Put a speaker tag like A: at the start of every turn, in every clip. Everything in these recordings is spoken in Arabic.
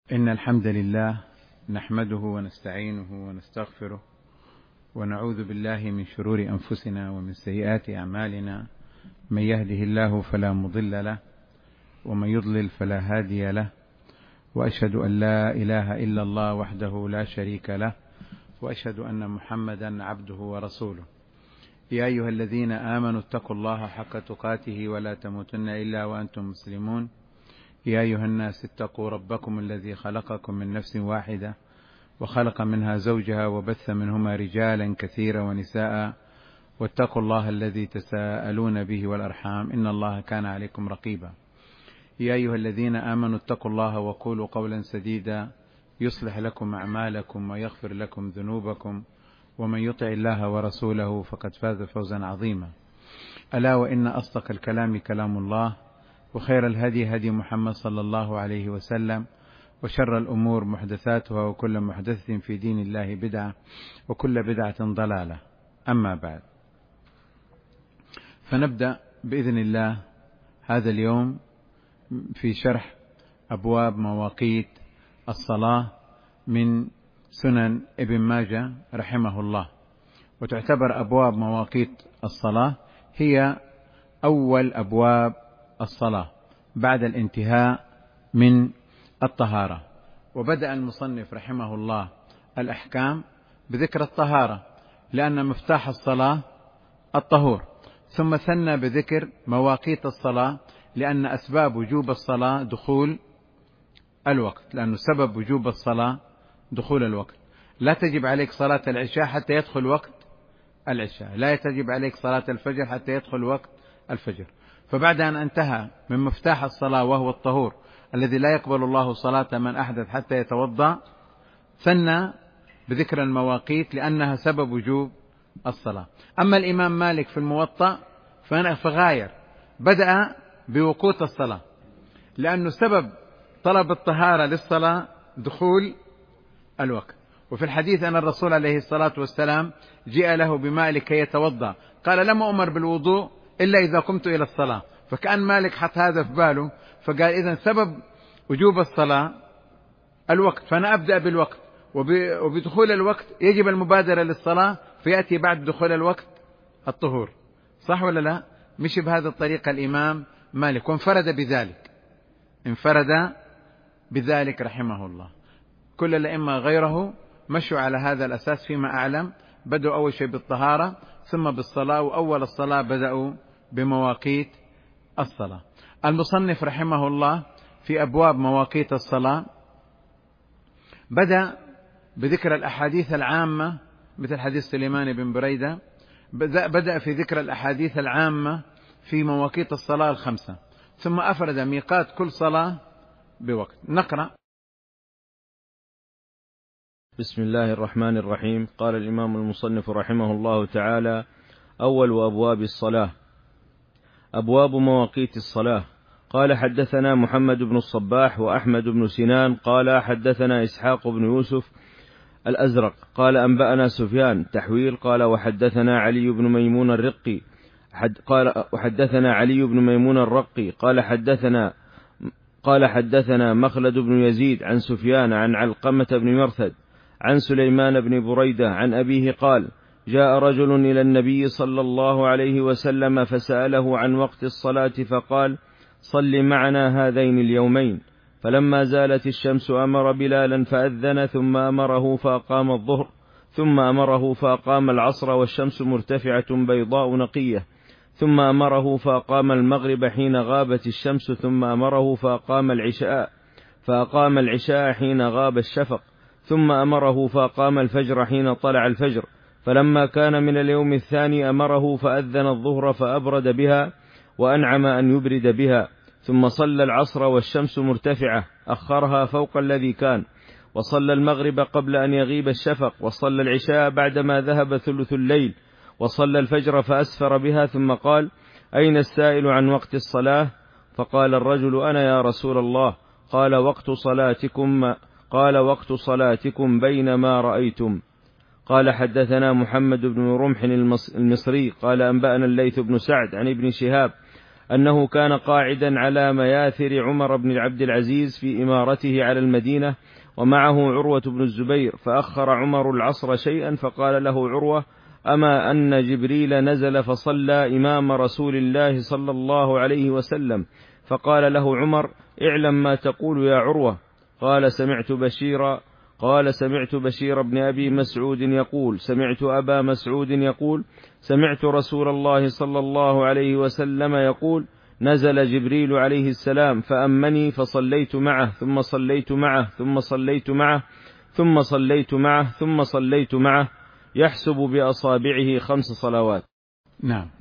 A: إن الحمد لله نحمده ونستعينه ونستغفره ونعوذ بالله من شرور أنفسنا ومن سيئات أعمالنا. من يهده الله فلا مضل له ومن يضلل فلا هادي له، وأشهد أن لا إله إلا الله وحده لا شريك له، وأشهد أن محمدا عبده ورسوله. يا أيها الذين آمنوا اتقوا الله حق تقاته ولا تموتن إلا وأنتم مسلمون. يا أيها الناس اتقوا ربكم الذي خلقكم من نفس واحدة وخلق منها زوجها وبث منهما رجالا كثيرا ونساء، واتقوا الله الذي تساءلون به والأرحام إن الله كان عليكم رقيبا. يا أيها الذين آمنوا اتقوا الله وقولوا قولا سديدا يصلح لكم أعمالكم ويغفر لكم ذنوبكم، ومن يطع الله ورسوله فقد فاز فوزا عظيما. ألا وإن أصدق الكلام كلام الله، وخير الهدي هدي محمد صلى الله عليه وسلم، وشر الأمور محدثاتها، وكل محدثة في دين الله بدعة، وكل بدعة ضلالة. أما بعد، فنبدأ بإذن الله هذا اليوم في شرح أبواب مواقيت الصلاة من سنن ابن ماجه رحمه الله. وتعتبر أبواب مواقيت الصلاة هي أول أبواب الصلاة بعد الانتهاء من الطهارة. وبدأ المصنف رحمه الله الأحكام بذكر الطهارة، لأن مفتاح الصلاة الطهور، ثم ثنى بذكر مواقيت الصلاة، لأن أسباب وجوب الصلاة دخول الوقت، لأنه سبب وجوب الصلاة دخول الوقت. لا تجب عليك صلاة العشاء حتى يدخل وقت العشاء، لا تجب عليك صلاة الفجر حتى يدخل وقت الفجر. فبعد أن انتهى من مفتاح الصلاة وهو الطهور الذي لا يقبل الله صلاة من أحدث حتى يتوضأ، ثنى بذكر المواقيت لأنها سبب وجوب الصلاة. أما الإمام مالك في الموطأ فغاير، بدأ بوقوت الصلاة، لأنه سبب طلب الطهارة للصلاة دخول الوقت. وفي الحديث أن الرسول عليه الصلاة والسلام جاء له بماء لكي يتوضأ، قال لم أؤمر بالوضوء إلا إذا قمت إلى الصلاة. فكأن مالك حط هذا في باله، فقال إذن سبب وجوب الصلاة الوقت، فأنا أبدأ بالوقت، وبدخول الوقت يجب المبادرة للصلاة، فيأتي بعد دخول الوقت الطهور. صح ولا لا؟ مشي بهذا الطريقة الإمام مالك، وانفرد بذلك، انفرد بذلك رحمه الله. كل الأئمة غيره مشوا على هذا الأساس فيما أعلم، بدأوا أول شيء بالطهارة ثم بالصلاة، وأول الصلاة بدأوا بمواقيت الصلاة. المصنف رحمه الله في أبواب مواقيت الصلاة بدأ بذكر الأحاديث العامة، مثل حديث سليمان بن بريدة، بدأ في ذكر الأحاديث العامة في مواقيت الصلاة الخمسة، ثم أفرد ميقات كل صلاة بوقت. نقرأ.
B: بسم الله الرحمن الرحيم. قال الإمام المصنف رحمه الله تعالى: أول أبواب الصلاة. أبواب مواقيت الصلاة. قال: حدثنا محمد بن الصباح وأحمد بن سنان قال: حدثنا إسحاق بن يوسف الأزرق قال: أنبأنا سفيان تحويل قال: وحدثنا علي بن ميمون الرقي وحدثنا علي بن ميمون الرقي قال حدثنا مخلد بن يزيد عن سفيان عن علقمة بن مرثد عن سليمان بن بريدة عن أبيه قال: جاء رجل إلى النبي صلى الله عليه وسلم فسأله عن وقت الصلاة فقال: صل معنا هذين اليومين. فلما زالت الشمس أمر بلالا فأذن، ثم أمره فأقام الظهر، ثم أمره فأقام العصر والشمس مرتفعة بيضاء نقية، ثم أمره فأقام المغرب حين غابت الشمس، ثم أمره فأقام العشاء حين غاب الشفق، ثم أمره فأقام الفجر حين طلع الفجر. فلما كان من اليوم الثاني أمره فأذن الظهر فأبرد بها وأنعم أن يبرد بها، ثم صلى العصر والشمس مرتفعة أخرها فوق الذي كان، وصلى المغرب قبل أن يغيب الشفق، وصلى العشاء بعدما ذهب ثلث الليل، وصلى الفجر فأسفر بها، ثم قال: أين السائل عن وقت الصلاة؟ فقال الرجل: أنا يا رسول الله. قال: وقت صلاتكم بينما رأيتم. قال: حدثنا محمد بن رمح المصري قال: أنبأنا الليث بن سعد عن ابن شهاب أنه كان قاعدا على مياثر عمر بن عبد العزيز في إمارته على المدينة، ومعه عروة بن الزبير، فأخر عمر العصر شيئا، فقال له عروة: أما أن جبريل نزل فصلى إمام رسول الله صلى الله عليه وسلم؟ فقال له عمر: اعلم ما تقول يا عروة. قال: سمعت بشير بن أبي مسعود يقول: سمعت أبا مسعود يقول: سمعت رسول الله صلى الله عليه وسلم يقول: نزل جبريل عليه السلام فأمني فصليت معه، ثم صليت معه، ثم صليت معه، ثم صليت معه، ثم صليت معه، يحسب بأصابعه 5 صلوات.
A: نعم.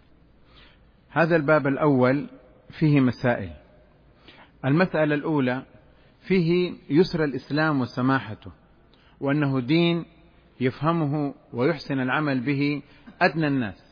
A: هذا الباب الأول فيه مسائل. المسألة الأولى فيه يسر الإسلام وسماحته، وأنه دين يفهمه ويحسن العمل به أدنى الناس.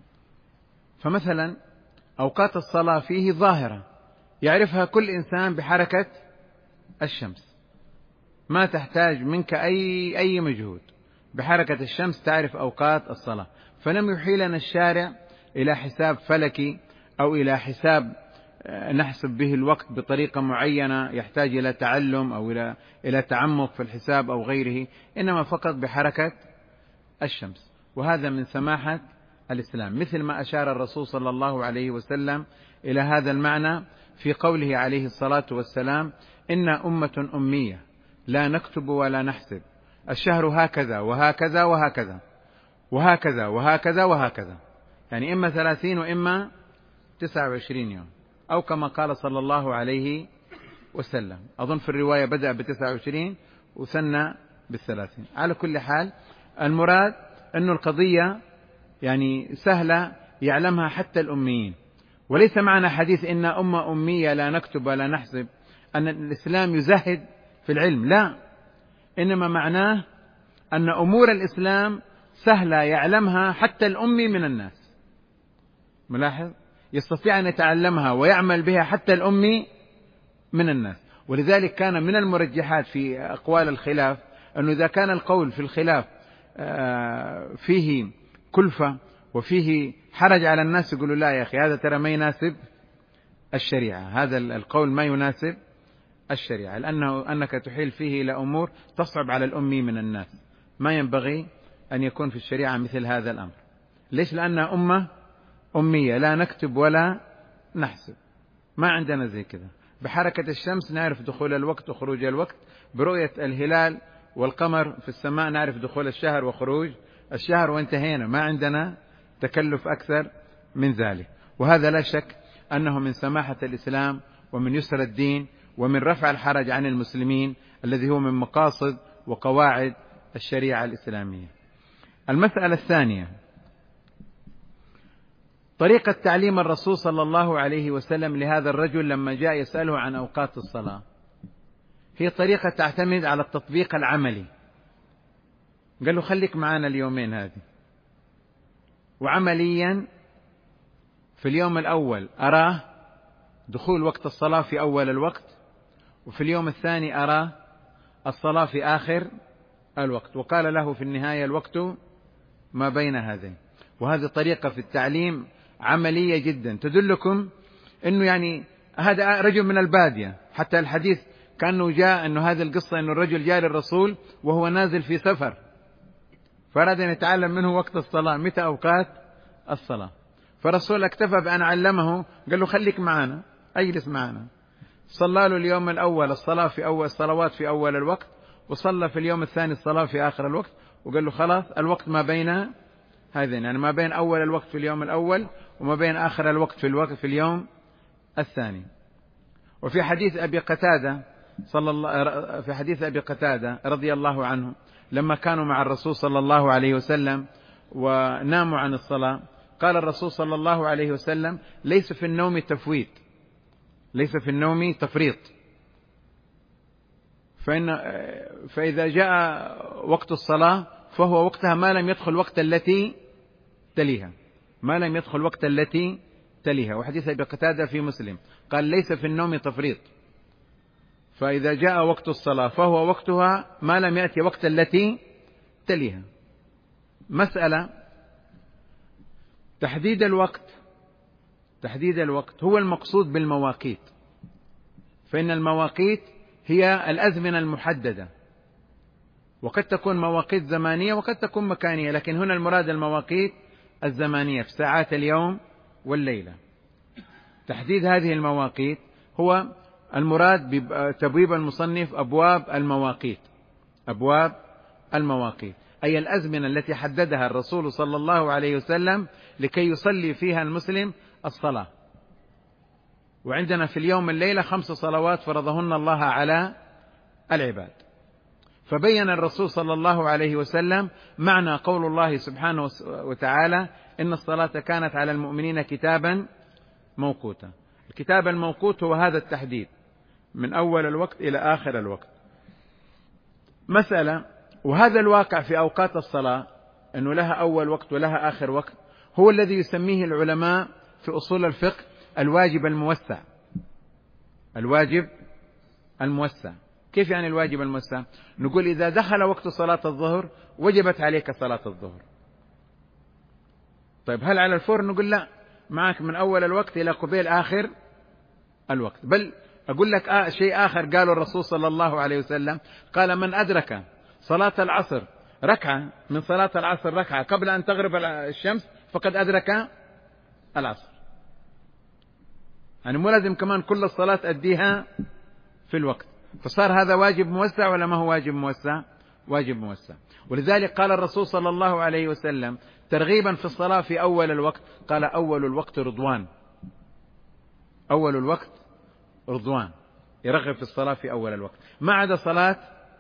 A: فمثلا أوقات الصلاة فيه ظاهرة يعرفها كل إنسان بحركة الشمس، ما تحتاج منك أي مجهود، بحركة الشمس تعرف أوقات الصلاة. فلم يحيلنا الشارع إلى حساب فلكي أو إلى حساب نحسب به الوقت بطريقة معينة يحتاج إلى تعلم أو إلى تعمق في الحساب أو غيره، إنما فقط بحركة الشمس. وهذا من سماحة الإسلام، مثل ما أشار الرسول صلى الله عليه وسلم إلى هذا المعنى في قوله عليه الصلاة والسلام: إنا أمة أمية لا نكتب ولا نحسب، الشهر هكذا وهكذا وهكذا وهكذا وهكذا وهكذا، يعني إما 30 وإما 29 يوم، أو كما قال صلى الله عليه وسلم. أظن في الرواية بدأ ب29 وثنى بال30. على كل حال المراد أن القضية يعني سهلة يعلمها حتى الأميين. وليس معنى حديث إن أمة أمية لا نكتب ولا نحسب أن الإسلام يزهد في العلم، لا، إنما معناه أن أمور الإسلام سهلة يعلمها حتى الأمي من الناس. ملاحظ، يستطيع أن يتعلمها ويعمل بها حتى الأمي من الناس. ولذلك كان من المرجحات في أقوال الخلاف أنه إذا كان القول في الخلاف فيه كلفة وفيه حرج على الناس، يقولوا لا يا أخي هذا ترى ما يناسب الشريعة، هذا القول ما يناسب الشريعة، أنك تحيل فيه إلى أمور تصعب على الأمي من الناس. ما ينبغي أن يكون في الشريعة مثل هذا الأمر. ليش؟ لأنها أمة أمية لا نكتب ولا نحسب، ما عندنا زي كذا. بحركة الشمس نعرف دخول الوقت وخروج الوقت، برؤية الهلال والقمر في السماء نعرف دخول الشهر وخروج الشهر، وانتهينا، ما عندنا تكلف أكثر من ذلك. وهذا لا شك أنه من سماحة الإسلام ومن يسر الدين ومن رفع الحرج عن المسلمين، الذي هو من مقاصد وقواعد الشريعة الإسلامية. المسألة الثانية طريقة تعليم الرسول صلى الله عليه وسلم لهذا الرجل لما جاء يسأله عن أوقات الصلاة. هي طريقة تعتمد على التطبيق العملي. قال له خليك معنا اليومين هذه، وعمليا في اليوم الأول أراه دخول وقت الصلاة في أول الوقت، وفي اليوم الثاني أراه الصلاة في آخر الوقت، وقال له في النهاية الوقت ما بين هذين. وهذه طريقة في التعليم عملية جدا تدلكم أنه يعني هذا رجل من البادية. حتى الحديث كأنه جاء أنه هذه القصة أنه الرجل جاء للرسول وهو نازل في سفر، فأراد أن يتعلم منه وقت الصلاة، متى أوقات الصلاة. فالرسول اكتفى بأن علمه، قال له خليك معنا، أجلس معنا. صلى له اليوم الأول الصلوات في أول الوقت، وصلى في اليوم الثاني الصلاة في آخر الوقت، وقال له خلاص الوقت ما بين هذين، يعني ما بين أول الوقت في اليوم الأول وما بين آخر الوقت في اليوم الثاني. وفي حديث أبي قتادة رضي الله عنه لما كانوا مع الرسول صلى الله عليه وسلم وناموا عن الصلاة، قال الرسول صلى الله عليه وسلم: ليس في النوم تفويت، ليس في النوم تفريط، فإذا جاء وقت الصلاة فهو وقتها ما لم يدخل وقت التي تليها، ما لم يدخل وقت التي تليها. وحديث أبي قتادة في مسلم قال: ليس في النوم تفريط، فإذا جاء وقت الصلاة فهو وقتها ما لم يأتي وقت التي تليها. مسألة تحديد الوقت تحديد الوقت هو المقصود بالمواقيت، فإن المواقيت هي الأزمنة المحددة، وقد تكون مواقيت زمانية وقد تكون مكانية، لكن هنا المراد المواقيت الزمانية في ساعات اليوم والليلة. تحديد هذه المواقيت هو المراد بتبويب المصنف أبواب المواقيت. أبواب المواقيت أي الأزمنة التي حددها الرسول صلى الله عليه وسلم لكي يصلي فيها المسلم الصلاة. وعندنا في اليوم والليلة 5 صلوات فرضهن الله على العباد. فبين الرسول صلى الله عليه وسلم معنى قول الله سبحانه وتعالى إن الصلاة كانت على المؤمنين كتابا موقوتا. الكتاب الموقوت هو هذا التحديد من أول الوقت إلى آخر الوقت. مسألة، وهذا الواقع في أوقات الصلاة أنه لها أول وقت ولها آخر وقت، هو الذي يسميه العلماء في أصول الفقه الواجب الموسع. الواجب الموسع. كيف يعني الواجب الموسع؟ نقول إذا دخل وقت صلاة الظهر وجبت عليك صلاة الظهر. طيب هل على الفور؟ نقول لا، معك من أول الوقت إلى قبيل آخر الوقت. بل أقول لك شيء آخر قاله الرسول صلى الله عليه وسلم، قال من أدرك صلاة العصر ركعة من صلاة العصر ركعة قبل أن تغرب الشمس فقد أدرك العصر. يعني مو لازم كمان كل الصلاة أديها في الوقت. فصار هذا واجب موسع ولا ما هو واجب موسع؟ واجب موسع. ولذلك قال الرسول صلى الله عليه وسلم ترغيبا في الصلاة في أول الوقت، قال أول الوقت رضوان. أول الوقت رضوان، يرغب في الصلاة في أول الوقت، ما عدا صلاة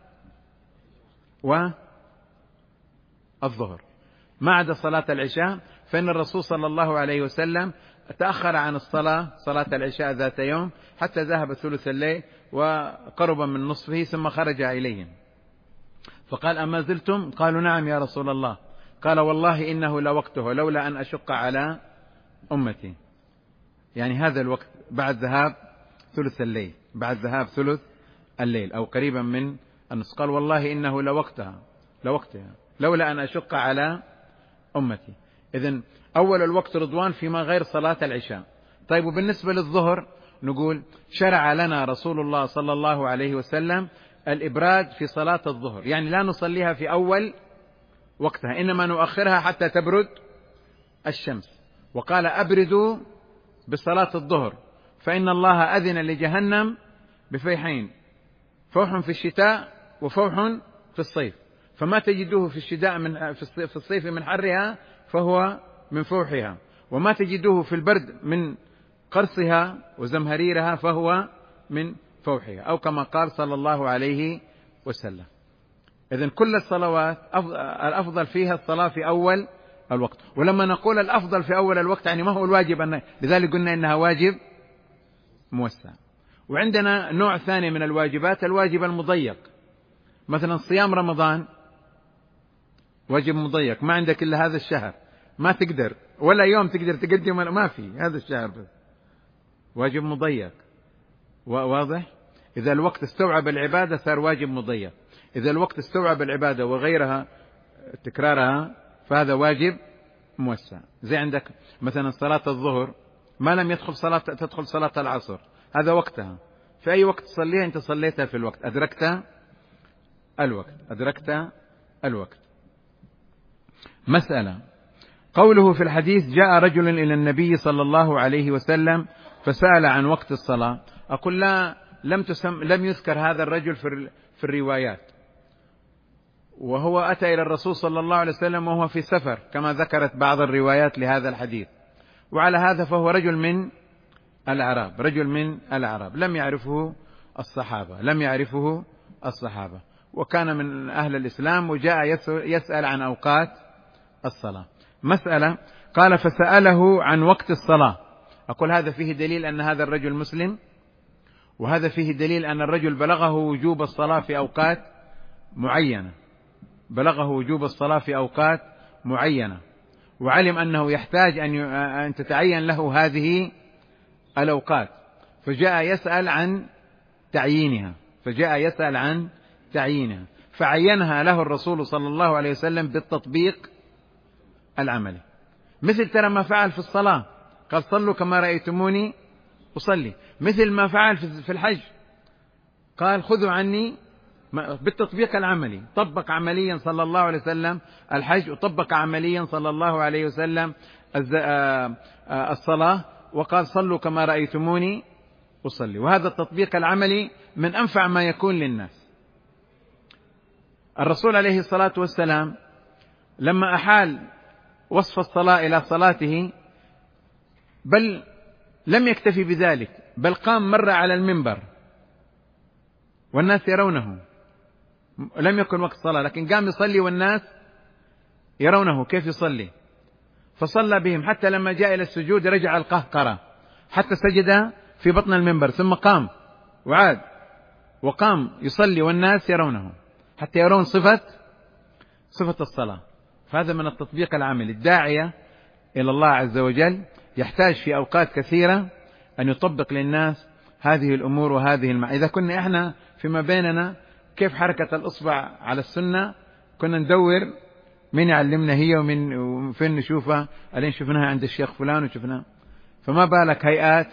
A: والظهر، ما عدا صلاة العشاء، فإن الرسول صلى الله عليه وسلم تأخر عن صلاة العشاء ذات يوم حتى ذهب ثلث الليل وقرب من نصفه ثم خرج إليهم فقال أما زلتم؟ قالوا نعم يا رسول الله. قال والله إنه لوقته لولا أن أشق على أمتي. يعني هذا الوقت بعد ذهاب ثلث الليل، بعد ذهاب ثلث الليل أو قريبا من النصف. قال والله إنه لوقتها لولا أن أشق على أمتي. إذن أول الوقت رضوان فيما غير صلاة العشاء. طيب وبالنسبة للظهر نقول شرع لنا رسول الله صلى الله عليه وسلم الإبراد في صلاة الظهر، يعني لا نصليها في أول وقتها، إنما نؤخرها حتى تبرد الشمس. وقال أبردوا بصلاة الظهر فإن الله أذن لجهنم بفيحين، فوح في الشتاء وفوح في الصيف، فما تجدوه في الشتاء في الصيف من حرها فهو من فوحها، وما تجدوه في البرد من قرصها وزمهريرها فهو من فوحها، أو كما قال صلى الله عليه وسلم. إذن كل الصلوات الأفضل فيها الصلاة في أول الوقت. ولما نقول الأفضل في أول الوقت يعني ما هو الواجب، لذلك قلنا إنها واجب موسع. وعندنا نوع ثاني من الواجبات، الواجب المضيق. مثلا صيام رمضان واجب مضيق، ما عندك إلا هذا الشهر، ما تقدر ولا يوم تقدر تقدم، ما في هذا الشهر بس، واجب مضيق. واضح؟ إذا الوقت استوعب العبادة صار واجب مضيق، إذا الوقت استوعب العبادة وغيرها تكرارها فهذا واجب موسع. زي عندك مثلا صلاة الظهر ما لم تدخل صلاة العصر، هذا وقتها، في أي وقت تصليها أنت صليتها في الوقت، أدركت الوقت. مسألة، قوله في الحديث جاء رجل إلى النبي صلى الله عليه وسلم فسأل عن وقت الصلاة. أقول لا، لم يذكر هذا الرجل في الروايات، وهو أتى إلى الرسول صلى الله عليه وسلم وهو في سفر كما ذكرت بعض الروايات لهذا الحديث، وعلى هذا فهو رجل من الأعراب لم يعرفه الصحابة، وكان من أهل الإسلام وجاء يسأل عن أوقات الصلاة. مسألة، قال فسأله عن وقت الصلاة. أقول هذا فيه دليل أن هذا الرجل مسلم، وهذا فيه دليل أن الرجل بلغه وجوب الصلاة في أوقات معينة، وعلم أنه يحتاج أن تتعين له هذه الأوقات، فجاء يسأل عن تعيينها، فعينها له الرسول صلى الله عليه وسلم بالتطبيق العملي. مثل ترى ما فعل في الصلاة، قال صلوا كما رأيتموني أصلي، مثل ما فعل في الحج، قال خذوا عني بالتطبيق العملي، طبق عمليا صلى الله عليه وسلم الحج، وطبق عمليا صلى الله عليه وسلم الصلاة، وقال صلوا كما رأيتموني أصلي. وهذا التطبيق العملي من أنفع ما يكون للناس. الرسول عليه الصلاة والسلام لما أحال وصف الصلاة إلى صلاته، بل لم يكتفي بذلك، بل قام مرة على المنبر والناس يرونه، لم يكن وقت صلاة لكن قام يصلي والناس يرونه كيف يصلي، فصلى بهم حتى لما جاء إلى السجود رجع القهقرة حتى سجد في بطن المنبر، ثم قام وعاد وقام يصلي والناس يرونه حتى يرون صفة الصلاة. فهذا من التطبيق العملي. الداعية إلى الله عز وجل يحتاج في أوقات كثيرة أن يطبق للناس هذه الأمور وهذه إذا كنا إحنا فيما بيننا كيف حركة الإصبع على السنة كنا ندور مين يعلمنا هي ومن فين نشوفها، ألين شفناها عند الشيخ فلان وشفناها، فما بالك هيئات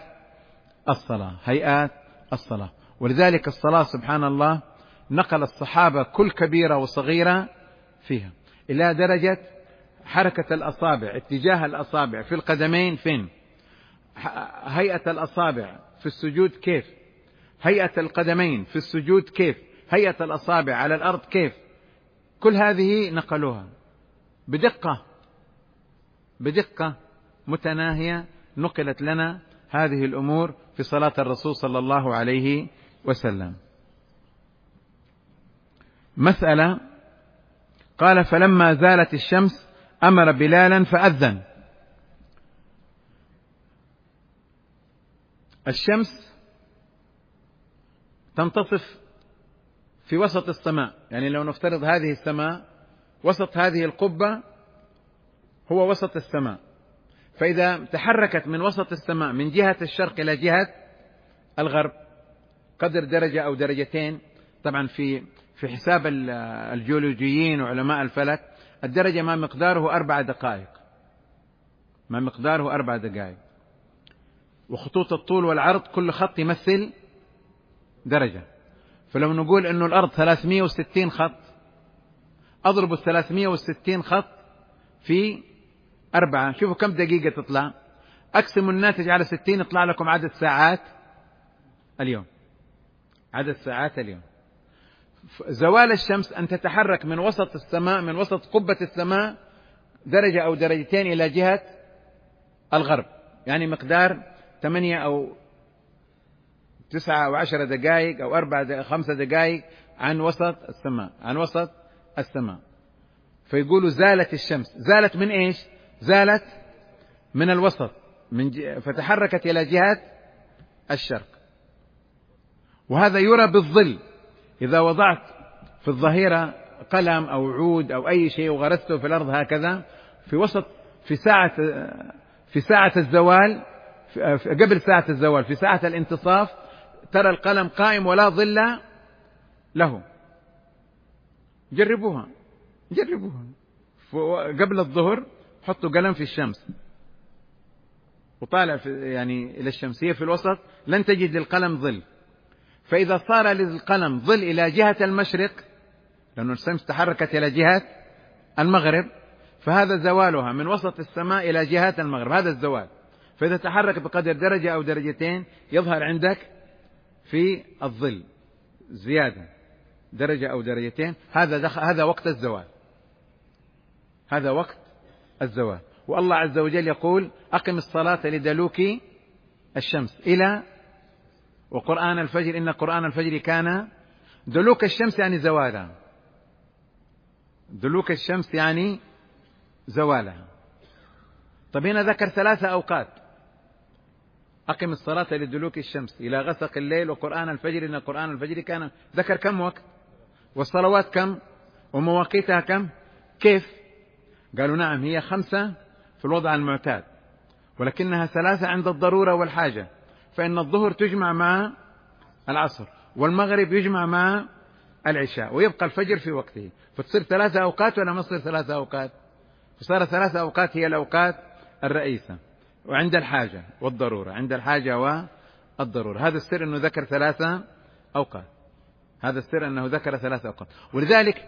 A: الصلاة. ولذلك الصلاة سبحان الله نقل الصحابة كل كبيرة وصغيرة فيها، إلى درجة حركة الأصابع، اتجاه الأصابع في القدمين فين، هيئة الأصابع في السجود كيف، هيئة القدمين في السجود كيف، هيئة الأصابع على الأرض كيف، كل هذه نقلوها بدقة متناهية، نقلت لنا هذه الأمور في صلاة الرسول صلى الله عليه وسلم. مسألة، قال فلما زالت الشمس أمر بلالا فأذن. الشمس تنتصف في وسط السماء، يعني لو نفترض هذه السماء، وسط هذه القبة هو وسط السماء، فإذا تحركت من وسط السماء من جهة الشرق إلى جهة الغرب قدر درجة أو درجتين، طبعا في حساب الجيولوجيين وعلماء الفلك الدرجة ما مقداره 4 دقائق، وخطوط الطول والعرض كل خط يمثل درجة. فلو نقول أنه الأرض 360 خط، أضرب 360 خط في 4، شوفوا كم دقيقة تطلع، أقسموا الناتج على 60 يطلع لكم عدد ساعات اليوم. زوال الشمس أن تتحرك من وسط السماء، من وسط قبة السماء درجة أو درجتين إلى جهة الغرب، يعني مقدار 8 أو 9 أو 10 دقائق أو 5 دقائق عن وسط السماء. فيقولوا زالت الشمس، زالت من إيش؟ زالت من الوسط، فتحركت إلى جهة الشرق. وهذا يرى بالظل، إذا وضعت في الظهيرة قلم أو عود أو أي شيء وغرسته في الأرض هكذا في ساعة الزوال، قبل ساعة الزوال في ساعة الانتصاف ترى القلم قائم ولا ظل له. جربوها قبل الظهر، حطوا قلم في الشمس وطالع يعني إلى الشمس، هي في الوسط، لن تجد للقلم ظل. فإذا صار للقلم ظل إلى جهة المشرق، لأن الشمس تحركت إلى جهة المغرب، فهذا زوالها من وسط السماء إلى جهة المغرب، هذا الزوال. فإذا تحرك بقدر درجة أو درجتين يظهر عندك في الظل زيادة درجة أو درجتين، هذا وقت الزوال. والله عز وجل يقول أقم الصلاة لدلوك الشمس إلى وقرآن الفجر إن قرآن الفجر كان. دلوك الشمس يعني زوالها، دلوك الشمس يعني زوالها. طب هنا ذكر 3 أوقات، أقم الصلاة لدلوك الشمس إلى غسق الليل وقرآن الفجر إن قرآن الفجر كان. ذكر كم وقت؟ والصلوات كم؟ ومواقيتها كم؟ كيف؟ قالوا نعم هي 5 في الوضع المعتاد، ولكنها 3 عند الضرورة والحاجة، فإن الظهر تجمع مع العصر والمغرب يجمع مع العشاء ويبقى الفجر في وقته، فتصير 3 أوقات ولا ما تصير 3 أوقات؟ فصار 3 أوقات هي الأوقات الرئيسة. وعند الحاجة والضرورة، عند الحاجة والضرورة. هذا السر أنه ذكر 3 أوقات، هذا السر أنه ذكر 3 أوقات. ولذلك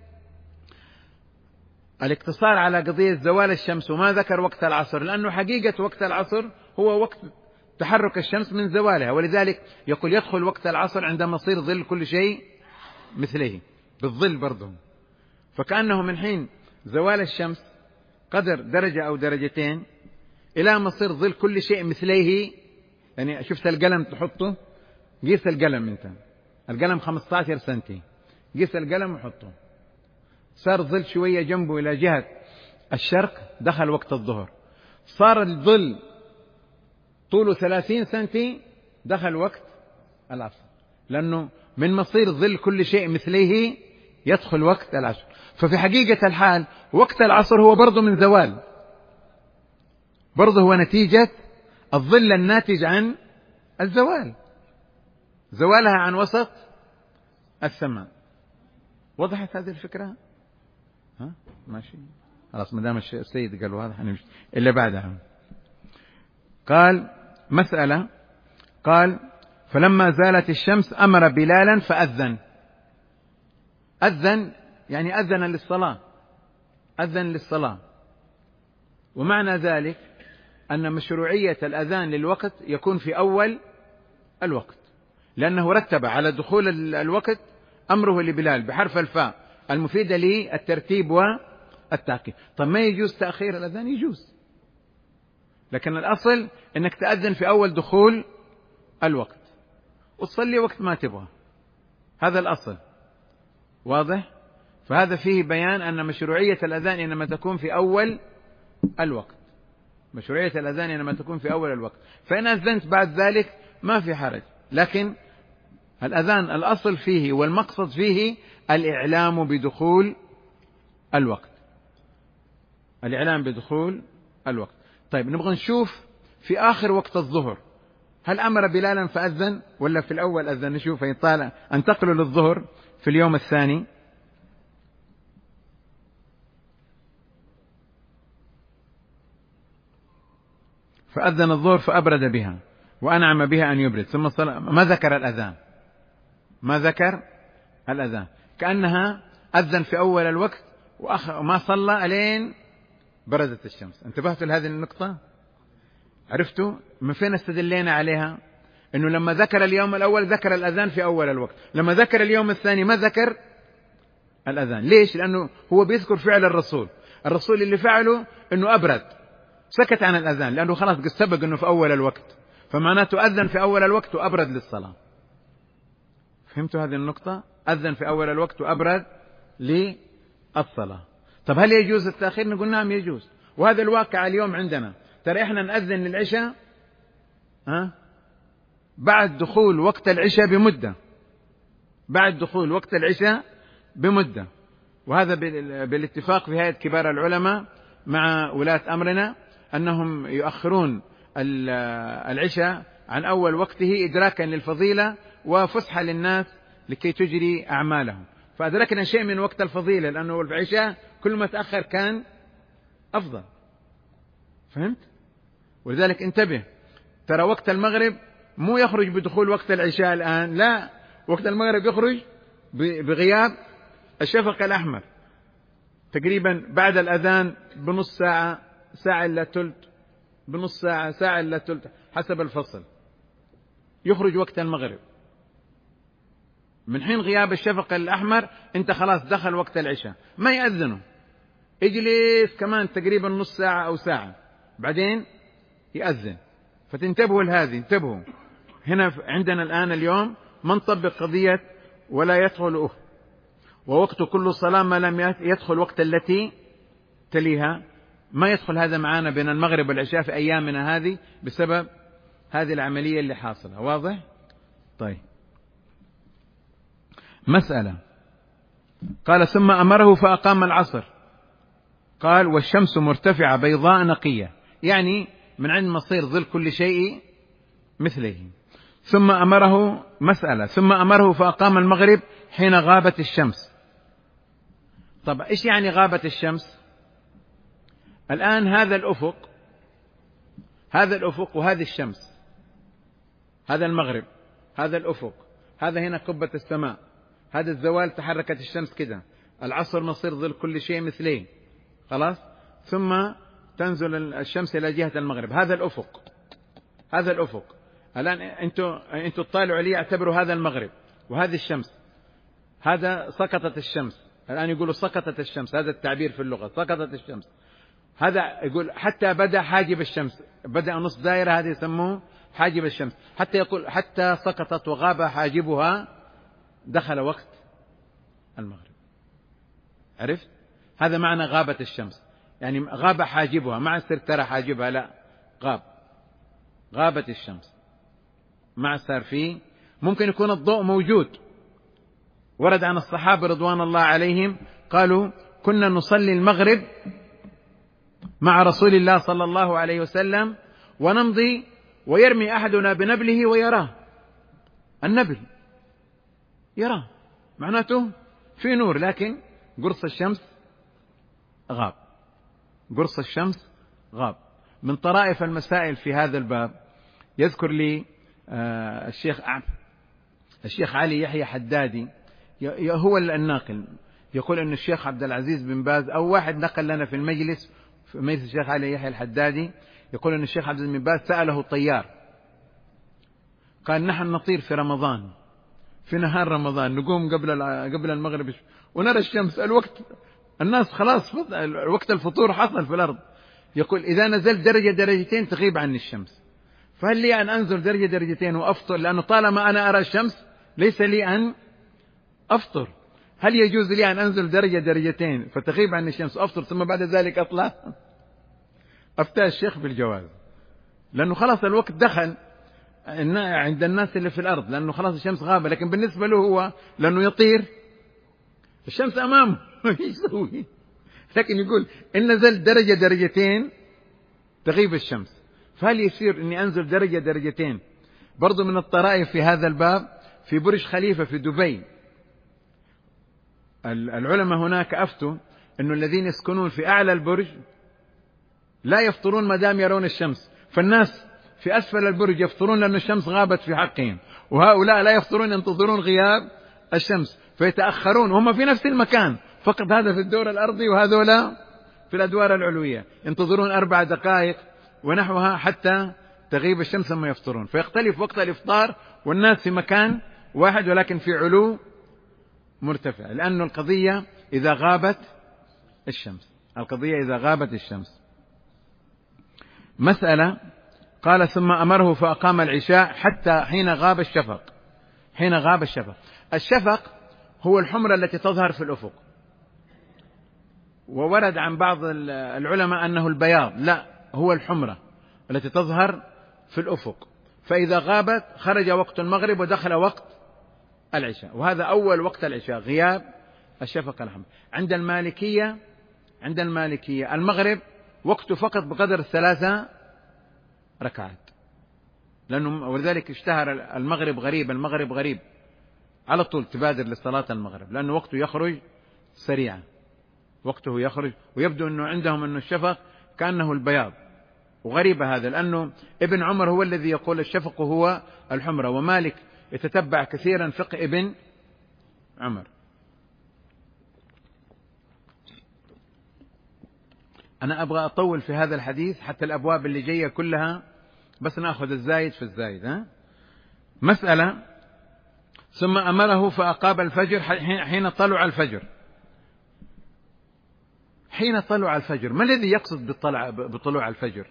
A: الاقتصار على قضية زوال الشمس وما ذكر وقت العصر، لأنه حقيقة وقت العصر هو وقت تحرك الشمس من زوالها، ولذلك يقول يدخل وقت العصر عندما يصير ظل كل شيء مثله، بالظل برضه. فكأنه من حين زوال الشمس قدر درجة أو درجتين إلى ما يصير ظل كل شيء مثله. يعني شفت القلم تحطه، قيس القلم أنت، القلم 15 سنتي، قيس القلم وحطه، صار ظل شوية جنبه إلى جهة الشرق، دخل وقت الظهر. صار الظل طوله 30 سنتي، دخل وقت العصر، لأنه من مصير ظل كل شيء مثله يدخل وقت العصر. ففي حقيقة الحال وقت العصر هو برضه من زوال، برضه هو نتيجة الظل الناتج عن الزوال، زوالها عن وسط السماء. وضحت هذه الفكرة؟ ها ماشي خلاص، ما دام السيد قال هذا حنمشي اللي بعدها. قال مسألة، قال فلما زالت الشمس أمر بلالا فأذن. أذن يعني أذن للصلاة، أذن للصلاة. ومعنى ذلك أن مشروعية الأذان للوقت يكون في أول الوقت، لأنه رتب على دخول الوقت أمره لبلال بحرف الفاء المفيدة للترتيب والتعقيب. طب ما يجوز تأخير الأذان؟ يجوز، لكن الأصل أنك تأذن في أول دخول الوقت وتصلي وقت ما تبغى، هذا الأصل. واضح؟ فهذا فيه بيان أن مشروعية الأذان إنما تكون في أول الوقت، مشروعية الأذان إنما تكون في أول الوقت. فإن أذنت بعد ذلك ما في حرج، لكن الأذان الأصل فيه والمقصد فيه الإعلام بدخول الوقت، الإعلام بدخول الوقت. طيب نبغى نشوف في آخر وقت الظهر هل أمر بلالا فأذن ولا في الأول أذن؟ نشوف يطالع انتقلوا للظهر في اليوم الثاني. فأذن الظهر فأبرد بها وأنعم بها أن يبرد، ثم صلى. ما ذكر الأذان، ما ذكر الأذان، كأنها أذن في أول الوقت وما صلى ألين بردت الشمس. انتبهتوا لهذه النقطة؟ عرفتوا من فين استدلينا عليها؟ إنه لما ذكر اليوم الأول ذكر الأذان في أول الوقت، لما ذكر اليوم الثاني ما ذكر الأذان. ليش؟ لأنه هو بيذكر فعل الرسول، الرسول اللي فعله إنه أبرد، سكت عن الأذان لأنه خلاص قد سبق إنه في أول الوقت، فمعناته أذن في أول الوقت وأبرد للصلاة. فهمتوا هذه النقطة؟ أذن في أول الوقت وأبرد للصلاة. طب هل يجوز التأخير؟ نقول نعم يجوز، وهذا الواقع اليوم عندنا. ترى إحنا نأذن للعشاء بعد دخول وقت العشاء بمدة، بعد دخول وقت العشاء بمدة، وهذا بالاتفاق في هيئة كبار العلماء مع ولاة أمرنا أنهم يؤخرون العشاء عن أول وقته إدراكا للفضيلة وفسحة للناس لكي تجري أعمالهم. فأدركنا شيء من وقت الفضيلة، لأنه العشاء كل ما تأخر كان أفضل. فهمت؟ ولذلك انتبه، ترى وقت المغرب مو يخرج بدخول وقت العشاء الآن، لا، وقت المغرب يخرج بغياب الشفق الأحمر، تقريبا بعد الأذان بنص ساعة، ساعة إلا ثلث، بنص ساعة، ساعة إلا ثلث، حسب الفصل يخرج وقت المغرب. من حين غياب الشفق الأحمر أنت خلاص دخل وقت العشاء، ما يأذنوا، اجلس كمان تقريبا نص ساعة أو ساعة بعدين يأذن. فتنتبهوا لهذه، انتبهوا هنا عندنا الآن اليوم ما نطبق قضية ولا يدخل ووقت كل صلاة ما لم يدخل وقت التي تليها، ما يدخل هذا معانا بين المغرب والعشاء في أيامنا هذه بسبب هذه العملية اللي حاصلة. واضح؟ طيب مسألة، قال ثم أمره فأقام العصر، قال والشمس مرتفعة بيضاء نقية، يعني من عند مصير ظل كل شيء مثله. ثم أمره، مسألة، ثم أمره فأقام المغرب حين غابت الشمس. طب إيش يعني غابت الشمس؟ الآن هذا الأفق، هذا الأفق وهذه الشمس، هذا المغرب، هذا الأفق، هذا هنا قبة السماء، هذا الزوال تحركت الشمس كده، العصر مصير ظل كل شيء مثليه، خلاص، ثم تنزل الشمس إلى جهة المغرب. هذا الأفق، هذا الأفق. الآن أنتوا تطالعوا عليه، اعتبروا هذا المغرب وهذه الشمس، هذا سقطت الشمس. الآن يقولوا سقطت الشمس، هذا التعبير في اللغة، سقطت الشمس. هذا يقول حتى بدأ حاجب الشمس، بدأ نص دائرة، هذا يسموه حاجب الشمس. حتى يقول حتى سقطت وغاب حاجبها دخل وقت المغرب. عرفت؟ هذا معنى غابت الشمس، يعني غاب حاجبها، ما صار ترى حاجبها، لا، غابت الشمس، ما صار فيه. ممكن يكون الضوء موجود. ورد عن الصحابة رضوان الله عليهم قالوا كنا نصلي المغرب مع رسول الله صلى الله عليه وسلم ونمضي ويرمي أحدنا بنبله ويراه، النبل يراه، معناته في نور، لكن قرص الشمس غاب، قرص الشمس غاب. من طرائف المسائل في هذا الباب يذكر لي الشيخ علي يحيى حدادي، هو الناقل، يقول أن الشيخ عبد العزيز بن باز أو واحد نقل لنا في المجلس، في مجلس الشيخ علي يحيى الحدادي، يقول أن الشيخ عبد العزيز بن باز سأله طيار، قال نحن نطير في رمضان، في نهار رمضان، نقوم قبل المغرب ونرى الشمس، الوقت الناس خلاص وقت الفطور حصل في الأرض. يقول إذا نزلت درجة درجتين تغيب عني الشمس، فهل لي أن أنزل درجة درجتين وأفطر؟ لأنه طالما أنا أرى الشمس ليس لي أن أفطر. هل يجوز لي أن أنزل درجة درجتين فتغيب عني الشمس وأفطر ثم بعد ذلك أطلع؟ أفتى الشيخ بالجواز، لأنه خلاص الوقت دخل عند الناس اللي في الأرض، لأنه خلاص الشمس غابة. لكن بالنسبة له هو لأنه يطير الشمس أمامه يسوي، لكن يقول إن نزل درجة درجتين تغيب الشمس، فهل يصير إني أنزل درجة درجتين؟ برضو من الطرائف في هذا الباب في برج خليفة في دبي، العلماء هناك أفتوا أنه الذين يسكنون في أعلى البرج لا يفطرون ما دام يرون الشمس، فالناس في أسفل البرج يفطرون لأن الشمس غابت في حقهم، وهؤلاء لا يفطرون ينتظرون غياب الشمس فيتأخرون، وهم في نفس المكان، فقط هذا في الدور الأرضي وهذولا في الأدوار العلوية، ينتظرون 4 دقائق ونحوها حتى تغيب الشمس ثم يفطرون، فيختلف وقت الإفطار والناس في مكان واحد ولكن في علو مرتفع، لأن القضية إذا غابت الشمس. مسألة قال ثم أمره فأقام العشاء حتى حين غاب الشفق. الشفق هو الحمرة التي تظهر في الأفق، وورد عن بعض العلماء أنه البياض، لا، هو الحمرة التي تظهر في الأفق، فإذا غابت خرج وقت المغرب ودخل وقت العشاء، وهذا أول وقت العشاء، غياب الشفق الحمر. عند المالكية المغرب وقته فقط بقدر 3 ركعات، لأنه ولذلك اشتهر المغرب غريب على طول تبادر لصلاة المغرب، لأنه وقته يخرج سريعا، ويبدو أنه عندهم أنه الشفق كأنه البياض، وغريب هذا، لأنه ابن عمر هو الذي يقول الشفق هو الحمرة، ومالك يتتبع كثيرا فقه ابن عمر. أنا أبغى أطول في هذا الحديث حتى الأبواب اللي جاية كلها بس نأخذ الزايد في الزايد. مسألة ثم أمره فأقام الفجر حين طلع الفجر. ما الذي يقصد بطلوع الفجر؟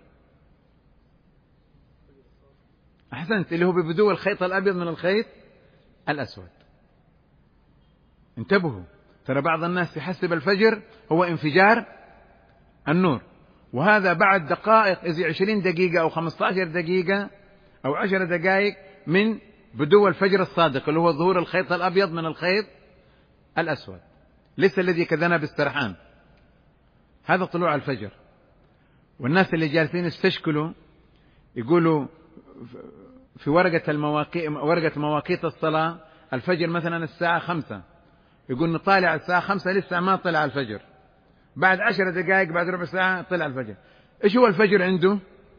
A: أحسنت، اللي هو ببدو الخيط الأبيض من الخيط الأسود. انتبهوا، ترى بعض الناس يحسب الفجر هو انفجار النور، وهذا بعد دقائق، إذا 20 دقيقة أو 15 دقيقة أو 10 دقائق من بدو الفجر الصادق، اللي هو ظهور الخيط الأبيض من الخيط الأسود، ليس الذي كذنب السرحان، هذا طلوع الفجر. والناس اللي جالسين يستشكلوا يقولوا في ورقة مواقيت الصلاة الفجر مثلا الساعة 5، يقول نطالع الساعة 5 لسه ما طلع الفجر، بعد 10 دقائق بعد ربع ساعة طلع الفجر. إيش هو الفجر عنده؟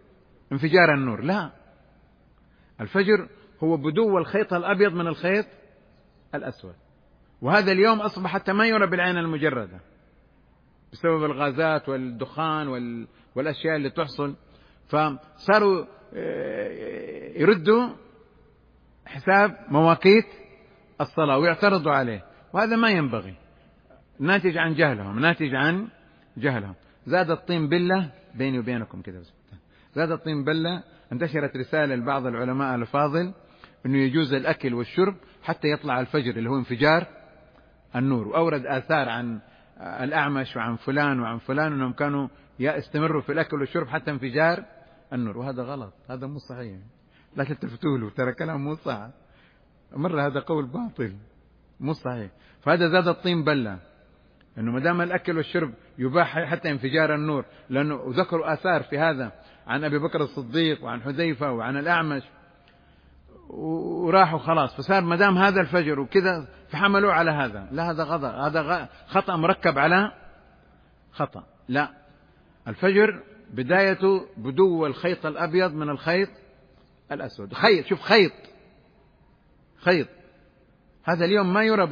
A: انفجار النور، لا، الفجر هو بدو الخيط الأبيض من الخيط الأسود. وهذا اليوم أصبح حتى ما يرى بالعين المجردة بسبب الغازات والدخان والأشياء اللي تحصل، فصاروا يردوا حساب مواقيت الصلاة ويعترضوا عليه، وهذا ما ينبغي، ناتج عن جهلهم. زاد الطين بلة بيني وبينكم كده، زاد الطين بلة. انتشرت رسالة لبعض العلماء الفاضل أنه يجوز الأكل والشرب حتى يطلع الفجر اللي هو انفجار النور، وأورد آثار عن الأعمش وعن فلان وعن فلان أنهم كانوا يستمروا في الأكل والشرب حتى انفجار النور، وهذا غلط، هذا مو صحيح، لا تلتفتوا له، ترى كلام مو صح، مرة هذا قول باطل مو صحيح. فهذا زاد الطين بلة، أنه ما دام الأكل والشرب يباح حتى انفجار النور، لأنه ذكروا آثار في هذا عن أبي بكر الصديق وعن حذيفة وعن الأعمش، وراحوا خلاص، فصار ما دام هذا الفجر وكذا فحملوا على هذا. لا، هذا غلط، هذا خطأ مركب على خطأ. لا، الفجر بدايته بدو الخيط الأبيض من الخيط الأسود. خيط، شوف، خيط هذا اليوم ما يرى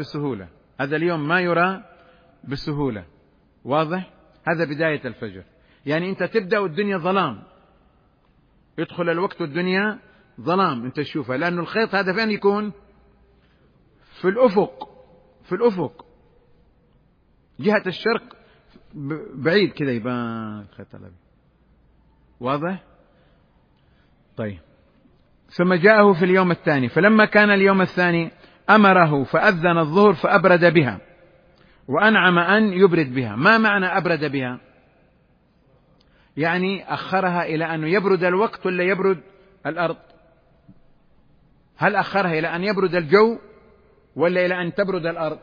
A: بسهولة، واضح؟ هذا بداية الفجر. يعني أنت تبدأ والدنيا ظلام، يدخل الوقت والدنيا ظلام أنت تشوفها، لأن الخيط هذا فين يكون؟ في الأفق جهة الشرق، بعيد كذا يبان الخيط الأبيض، واضح؟ طيب، ثم جاءه في اليوم الثاني، فلما كان اليوم الثاني أمره فأذن الظهر فأبرد بها وأنعم أن يبرد بها. ما معنى أبرد بها؟ يعني أخرها إلى أن يبرد الوقت ولا يبرد الأرض؟ هل أخرها إلى أن يبرد الجو ولا إلى أن تبرد الأرض؟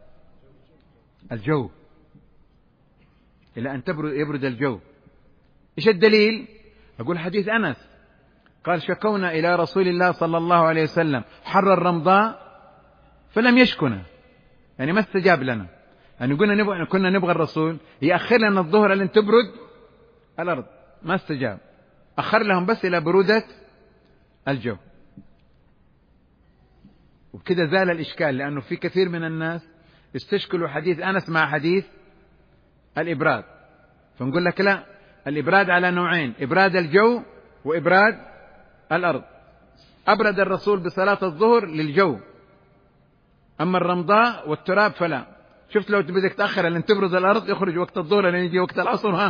A: الجو، إلى أن يبرد الجو. إيش الدليل؟ أقول حديث أنس قال: شكونا إلى رسول الله صلى الله عليه وسلم حر الرمضاء فلم يشكنا، يعني ما استجاب لنا، يعني كنا نبغى الرسول يأخر لنا الظهر لأن تبرد الأرض، ما استجاب، أخر لهم بس إلى برودة الجو. وبكذا زال الإشكال، لأنه في كثير من الناس استشكلوا حديث أنس مع حديث الإبراد، فنقول لك لا، الإبراد على نوعين: إبراد الجو وإبراد الأرض. أبرد الرسول بصلاة الظهر للجو، أما الرمضاء والتراب فلا. شفت لو بدك تأخر لأن تبرد الأرض يخرج وقت الظهر لأن يجي وقت العصر،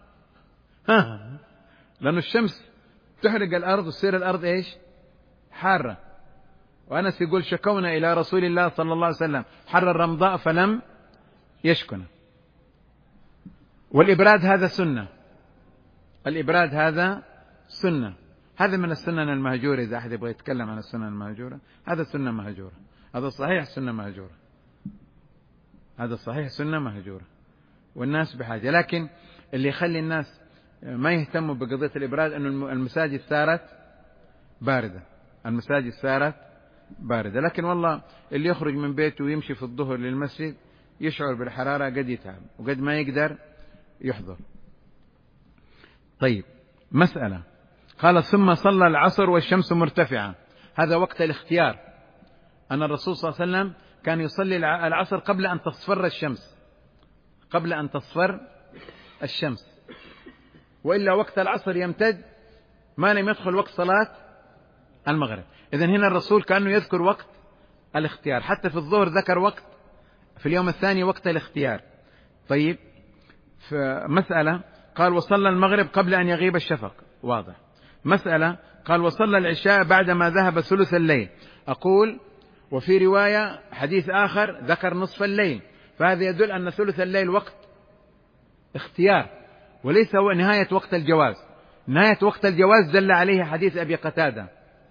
A: لأن الشمس تحرق الأرض وتصير الأرض إيش؟ حارة. وأنس يقول: شكونا إلى رسول الله صلى الله عليه وسلم حر الرمضاء فلم يشكنا. والإبراد هذا سنة، الإبراد هذا سنة، هذا من السنن المهجورة. إذا أحد يبغى يتكلم عن السنن المهجورة، هذا سنة مهجورة، هذا صحيح سنة مهجورة، هذا صحيح سنة مهجورة، والناس بحاجة. لكن اللي يخلي الناس ما يهتموا بقضية الإبراد أنه المساجد صارت باردة، المساجد صارت باردة. لكن والله اللي يخرج من بيته ويمشي في الظهر للمسجد يشعر بالحرارة، قد يتعب وقد ما يقدر يحضر. طيب، مسألة، قال: ثم صلى العصر والشمس مرتفعة. هذا وقت الاختيار، أن الرسول صلى الله عليه وسلم كان يصلي العصر قبل أن تصفر الشمس، قبل أن تصفر الشمس، وإلا وقت العصر يمتد ما لم يدخل وقت صلاة المغرب. إذن هنا الرسول كأنه يذكر وقت الاختيار، حتى في الظهر ذكر وقت، في اليوم الثاني وقت الاختيار. طيب، مسألة، قال: وصلى المغرب قبل أن يغيب الشفق، واضح. مسألة، قال: وصلى العشاء بعدما ذهب ثلث الليل. أقول: وفي رواية حديث آخر ذكر نصف الليل، فهذا يدل أن ثلث الليل وقت اختيار وليس هو نهاية وقت الجواز. نهاية وقت الجواز دل عليه حديث أبي قتادة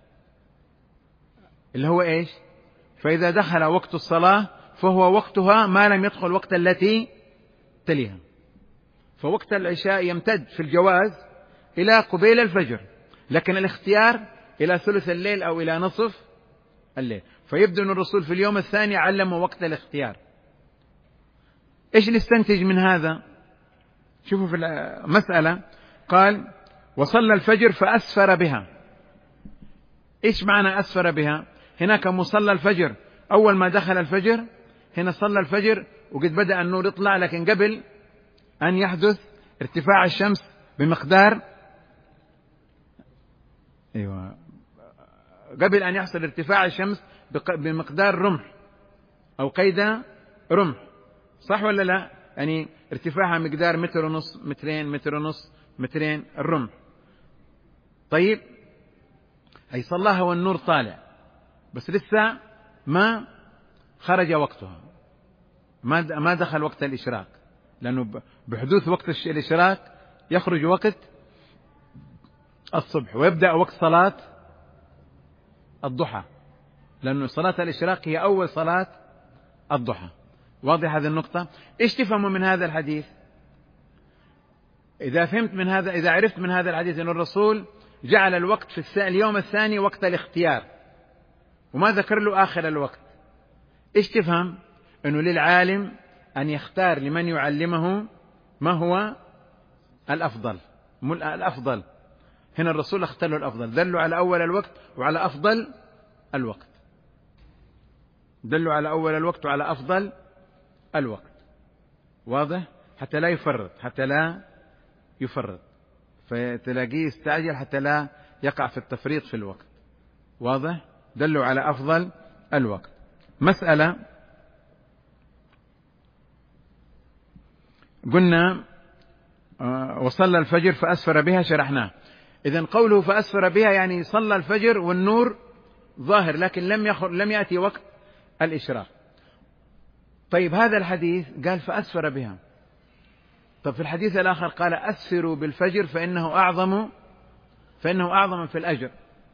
A: اللي هو إيش؟ فإذا دخل وقت الصلاة فهو وقتها ما لم يدخل وقت التي تليها. فوقت العشاء يمتد في الجواز إلى قبيل الفجر، لكن الاختيار إلى ثلث الليل أو إلى نصف الليل. فيبدو أن الرسول في اليوم الثاني علمه وقت الاختيار. إيش نستنتج من هذا؟ شوفوا في المسألة، قال: وصلى الفجر فأسفر بها. إيش معنى أسفر بها؟ هناك مصلى الفجر أول ما دخل الفجر، هنا صلى الفجر وقد بدأ النور يطلع، لكن قبل أن يحدث ارتفاع الشمس بمقدار قبل أن يحصل ارتفاع الشمس بمقدار رمح أو قيد رمح، صح ولا لا؟ يعني ارتفاعها مقدار 1.5 متر، 2 متر، 1.5 متر الرمح. طيب أي صلاها والنور طالع، بس لسه ما خرج وقتها، ما دخل وقت الإشراق، لأنه بحدوث وقت الإشراق يخرج وقت الصبح ويبدأ وقت صلاة الضحى، لأنه صلاة الإشراق هي أول صلاة الضحى. واضح هذه النقطة؟ إيش تفهموا من هذا الحديث؟ إذا فهمت من هذا، إذا عرفت من هذا الحديث أن الرسول جعل الوقت في اليوم الثاني وقت الاختيار وما ذكر له آخر الوقت، إيش تفهم؟ أنه للعالم أن يختار لمن يعلمه ما هو الأفضل. الأفضل هنا الرسول اختار له الأفضل، دلوا على أول الوقت وعلى أفضل الوقت، دلوا على أول الوقت وعلى أفضل الوقت. واضح؟ حتى لا يفرط، حتى لا يفرط، فتلاقيه يستعجل حتى لا يقع في التفريط في الوقت. واضح؟ دلوا على أفضل الوقت. مسألة قلنا وصلى الفجر فأسفر بها، شرحناه. إذن قوله فأسفر بها يعني صلى الفجر والنور ظاهر، لكن لم يأتي وقت الإشراق. طيب هذا الحديث قال فأسفر بها، طب في الحديث الآخر قال أسفروا بالفجر فإنه أعظم في الأجر،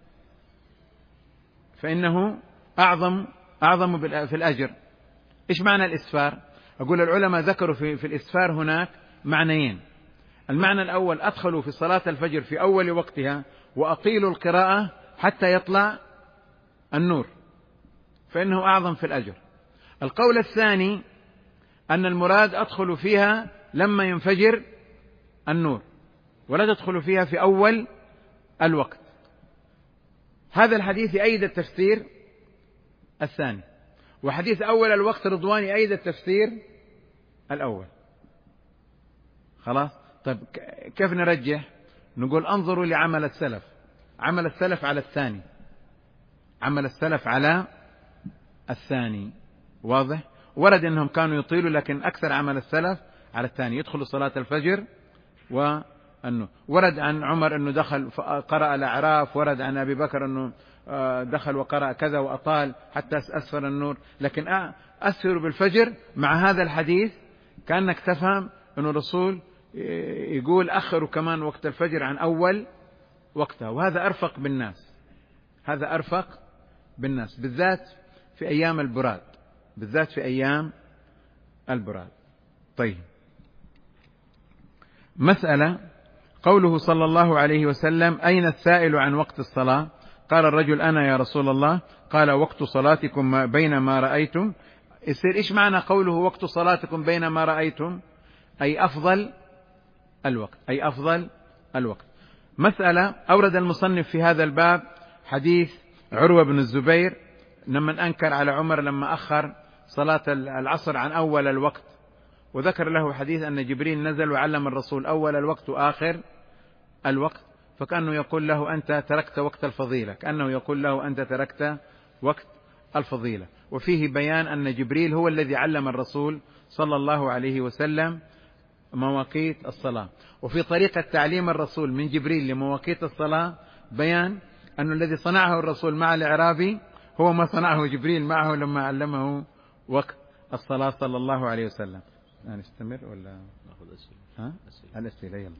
A: فإنه أعظم في الأجر. إيش معنى الإسفار؟ أقول العلماء ذكروا في الإسفار هناك معنيين. المعنى الأول أدخلوا في صلاة الفجر في أول وقتها وأطيلوا القراءة حتى يطلع النور، فإنه أعظم في الأجر. القول الثاني أن المراد أدخلوا فيها لما ينفجر النور، ولا تدخلوا فيها في أول الوقت. هذا الحديث يؤيد التفسير الثاني، وحديث أول الوقت رضوان يؤيد التفسير الأول. خلاص؟ طيب كيف نرجح؟ نقول انظروا لعمل السلف، عمل السلف على الثاني، عمل السلف على الثاني. واضح؟ ورد أنهم كانوا يطيلوا، لكن أكثر عمل السلف على الثاني، يدخل صلاة الفجر وأنه ورد عن عمر أنه دخل قرأ الأعراف، ورد عن أبي بكر أنه دخل وقرأ كذا وأطال حتى أسفر النور. لكن أسفر بالفجر مع هذا الحديث كأنك تفهم أنه الرسول يقول أخروا كمان وقت الفجر عن أول وقتها، وهذا أرفق بالناس، هذا أرفق بالناس، بالذات في أيام البراد، بالذات في أيام البراد. طيب مسألة قوله صلى الله عليه وسلم أين السائل عن وقت الصلاة؟ قال الرجل أنا يا رسول الله. قال وقت صلاتكم بينما رأيتم. يصير إيش معنى قوله وقت صلاتكم بينما رأيتم؟ أي أفضل الوقت، أي أفضل الوقت. مسألة أورد المصنف في هذا الباب حديث عروة بن الزبير لما أنكر على عمر لما أخر صلاة العصر عن أول الوقت، وذكر له حديث أن جبريل نزل وعلم الرسول أول الوقت وآخر الوقت، فكأنه يقول له أنت تركت وقت الفضيلة، كأنه يقول له أنت تركت وقت الفضيلة. وفيه بيان أن جبريل هو الذي علم الرسول صلى الله عليه وسلم مواقيت الصلاة. وفي طريقة تعليم الرسول من جبريل لمواقيت الصلاة بيان أن الذي صنعه الرسول مع الإعرابي هو ما صنعه جبريل معه لما علمه وقت الصلاة صلى الله عليه وسلم. نستمر ولا نأخذ أسئلة؟ الأسئلة يلا.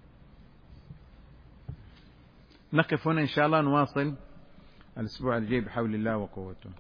A: نقف هنا إن شاء الله، نواصل الأسبوع الجاي بحول الله وقوته.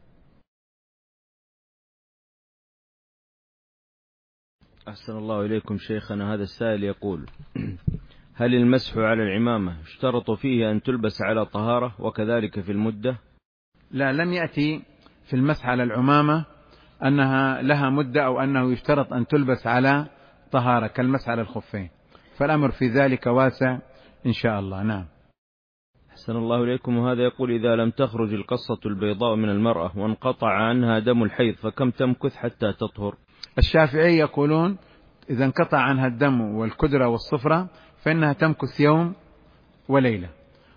B: أحسن الله إليكم شيخنا. هذا السائل يقول هل المسح على العمامة اشترط فيه أن تلبس على طهارة وكذلك في المدة؟
A: لا، لم يأتي في المسح على العمامة أنها لها مدة أو أنه يشترط أن تلبس على طهارة كالمسح على الخفين، فالأمر في ذلك واسع إن شاء الله. نعم.
B: أحسن الله إليكم. وهذا يقول: إذا لم تخرج القصة البيضاء من المرأة وانقطع عنها دم الحيض فكم تمكث حتى تطهر؟
A: الشافعي يقولون إذا انقطع عنها الدم والكدرة والصفرة فإنها تمكث يوم وليلة.